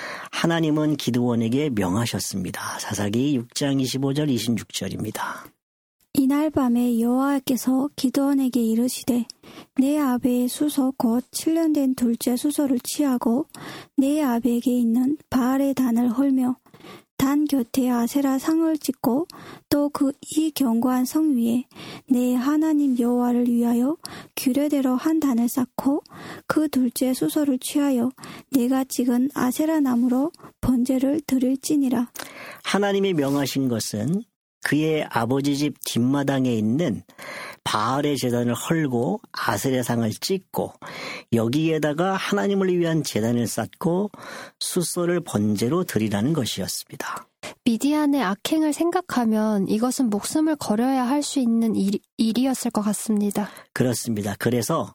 하나님은 기드온에게 명하셨습니다. 사사기 육 장 이십오 절 이십육 절입니다. 이날 밤에 여호와께서 기드온에게 이르시되 내 아베의 수소 곧 칠 년 된 둘째 수소를 취하고 내 아베에게 있는 바알의 단을 헐며 단 곁에 아세라 상을 짓고 또 그 이 견고한 성 위에 내 하나님 여호와를 위하여 규례대로 한 단을 쌓고 그 둘째 수소를 취하여 내가 찍은 아세라 나무로 번제를 드릴지니라. 하나님이 명하신 것은 그의 아버지 집 뒷마당에 있는 바알의 제단을 헐고 아세라상을 찍고 여기에다가 하나님을 위한 제단을 쌓고 숫소를 번제로 드리라는 것이었습니다. 미디안의 악행을 생각하면 이것은 목숨을 걸어야 할 수 있는 일, 일이었을 것 같습니다. 그렇습니다. 그래서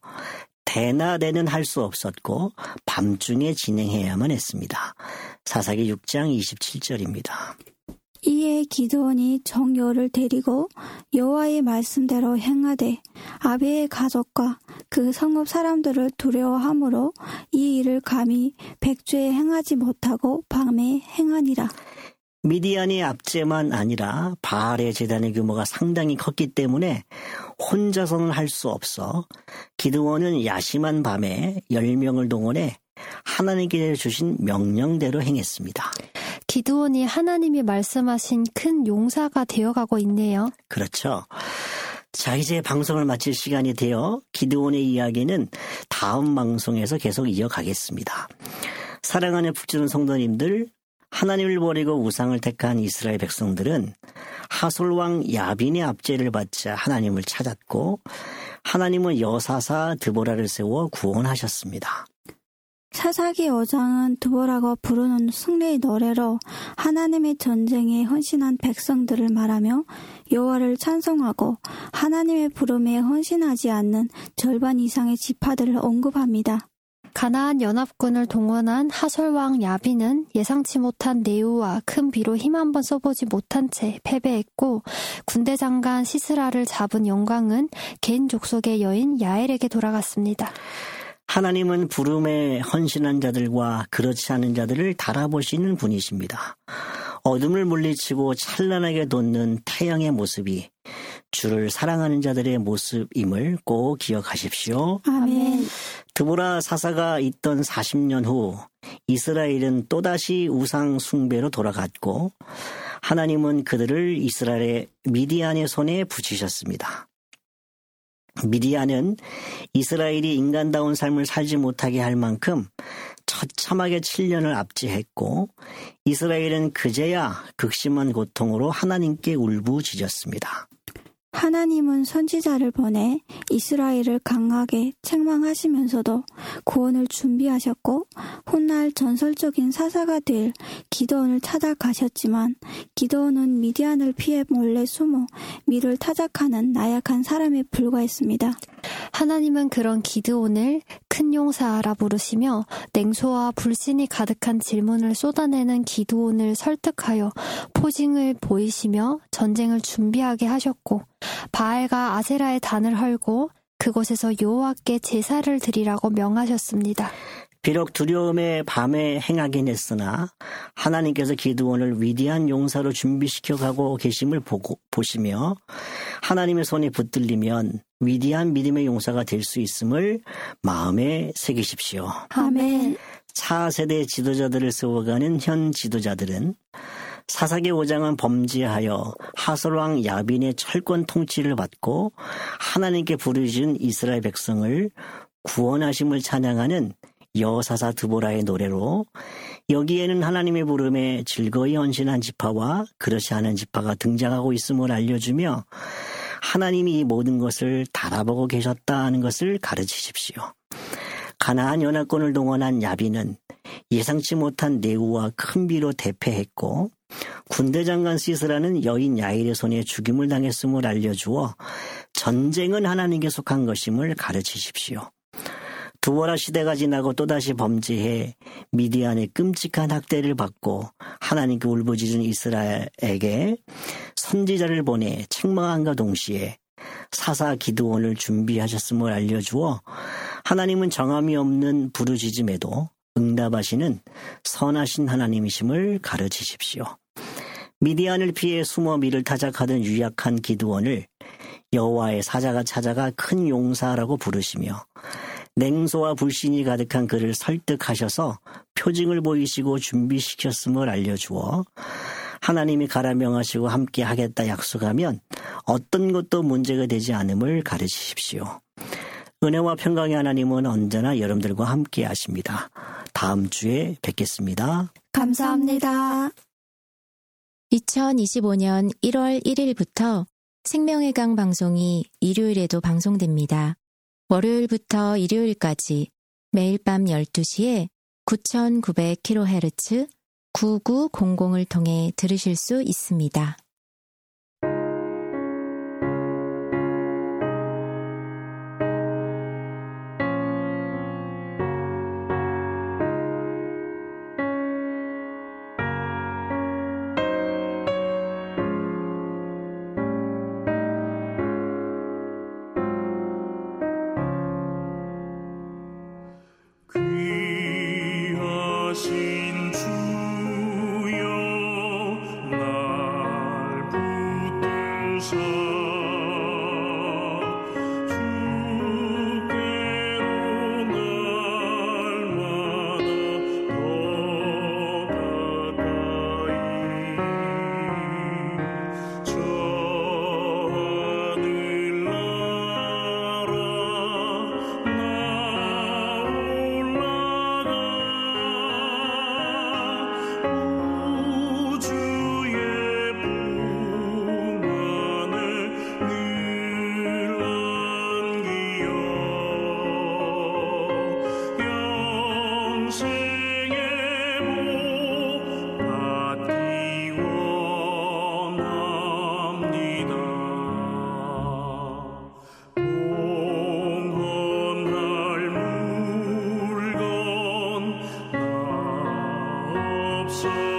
대낮에는 할 수 없었고 밤중에 진행해야만 했습니다. 사사기 육 장 이십칠 절입니다. 이에 기드온이 정여를 데리고 여호와의 말씀대로 행하되 아베의 가족과 그 성읍 사람들을 두려워하므로 이 일을 감히 백주에 행하지 못하고 밤에 행하니라. 미디안의 압제만 아니라 바알의 제단의 규모가 상당히 컸기 때문에 혼자서는 할 수 없어 기드온은 야심한 밤에 열 명을 동원해 하나님께 주신 명령대로 행했습니다. 기드온이 하나님이 말씀하신 큰 용사가 되어가고 있네요. 그렇죠. 자, 이제 방송을 마칠 시간이 되어 기드온의 이야기는 다음 방송에서 계속 이어가겠습니다. 사랑하는 북주는 성도님들, 하나님을 버리고 우상을 택한 이스라엘 백성들은 하솔왕 야빈의 압제를 받자 하나님을 찾았고 하나님은 여사사 드보라를 세워 구원하셨습니다. 사사기 오 장은 드보라가 부르는 승리의 노래로 하나님의 전쟁에 헌신한 백성들을 말하며 여호와를 찬송하고 하나님의 부름에 헌신하지 않는 절반 이상의 지파들을 언급합니다. 가나안 연합군을 동원한 하솔왕 야빈은 예상치 못한 내우와 큰 비로 힘 한번 써보지 못한 채 패배했고 군대 장관 시스라를 잡은 영광은 겐 족속의 여인 야엘에게 돌아갔습니다. 하나님은 부름에 헌신한 자들과 그렇지 않은 자들을 달아보시는 분이십니다. 어둠을 물리치고 찬란하게 돋는 태양의 모습이 주를 사랑하는 자들의 모습임을 꼭 기억하십시오. 아멘. 드보라 사사가 있던 사십 년 후 이스라엘은 또다시 우상 숭배로 돌아갔고 하나님은 그들을 이스라엘의 미디안의 손에 붙이셨습니다. 미디안은 이스라엘이 인간다운 삶을 살지 못하게 할 만큼 처참하게 칠 년을 압제했고 이스라엘은 그제야 극심한 고통으로 하나님께 울부짖었습니다. 하나님은 선지자를 보내 이스라엘을 강하게 책망하시면서도 구원을 준비하셨고 훗날 전설적인 사사가 될 기드온을 찾아가셨지만 기드온은 미디안을 피해 몰래 숨어 미를 타작하는 나약한 사람에 불과했습니다. 하나님은 그런 기드온을 큰 용사라 부르시며 냉소와 불신이 가득한 질문을 쏟아내는 기드온을 설득하여 포징을 보이시며 전쟁을 준비하게 하셨고 바알과 아세라의 단을 헐고 그곳에서 여호와께 제사를 드리라고 명하셨습니다. 비록 두려움에 밤에 행하긴 했으나 하나님께서 기드온을 위대한 용사로 준비시켜 가고 계심을 보고, 보시며 하나님의 손에 붙들리면 위대한 믿음의 용사가 될 수 있음을 마음에 새기십시오. 아멘. 차세대 지도자들을 세워가는 현 지도자들은 사사기 오 장은 범죄하여 하솔왕 야빈의 철권 통치를 받고 하나님께 부르짖은 이스라엘 백성을 구원하심을 찬양하는 여사사 드보라의 노래로 여기에는 하나님의 부름에 즐거이 헌신한 지파와 그렇지 않은 지파가 등장하고 있음을 알려주며 하나님이 이 모든 것을 달아보고 계셨다는 것을 가르치십시오. 가나안 연합군을 동원한 야빈은 예상치 못한 내우와 큰 비로 대패했고 군대 장관 시스라는 여인 야일의 손에 죽임을 당했음을 알려주어 전쟁은 하나님께 속한 것임을 가르치십시오. 두보라 시대가 지나고 또다시 범죄해 미디안의 끔찍한 학대를 받고 하나님께 울부짖은 이스라엘에게 선지자를 보내 책망함과 동시에 사사 기드온을 준비하셨음을 알려주어 하나님은 정함이 없는 부르짖음에도 응답하시는 선하신 하나님이심을 가르치십시오. 미디안을 피해 숨어 미를 타작하던 유약한 기드온을 여호와의 사자가 찾아가 큰 용사라고 부르시며 냉소와 불신이 가득한 그를 설득하셔서 표징을 보이시고 준비시켰음을 알려주어 하나님이 가라 명하시고 함께 하겠다 약속하면 어떤 것도 문제가 되지 않음을 가르치십시오. 은혜와 평강의 하나님은 언제나 여러분들과 함께 하십니다. 다음 주에 뵙겠습니다. 감사합니다. 이천이십오 년 일월 일일부터 생명의 강 방송이 일요일에도 방송됩니다. 월요일부터 일요일까지 매일 밤 열두 시에 구천구백 킬로헤르츠 구구공공을 통해 들으실 수 있습니다. 귀하신 주여 날 붙드사 So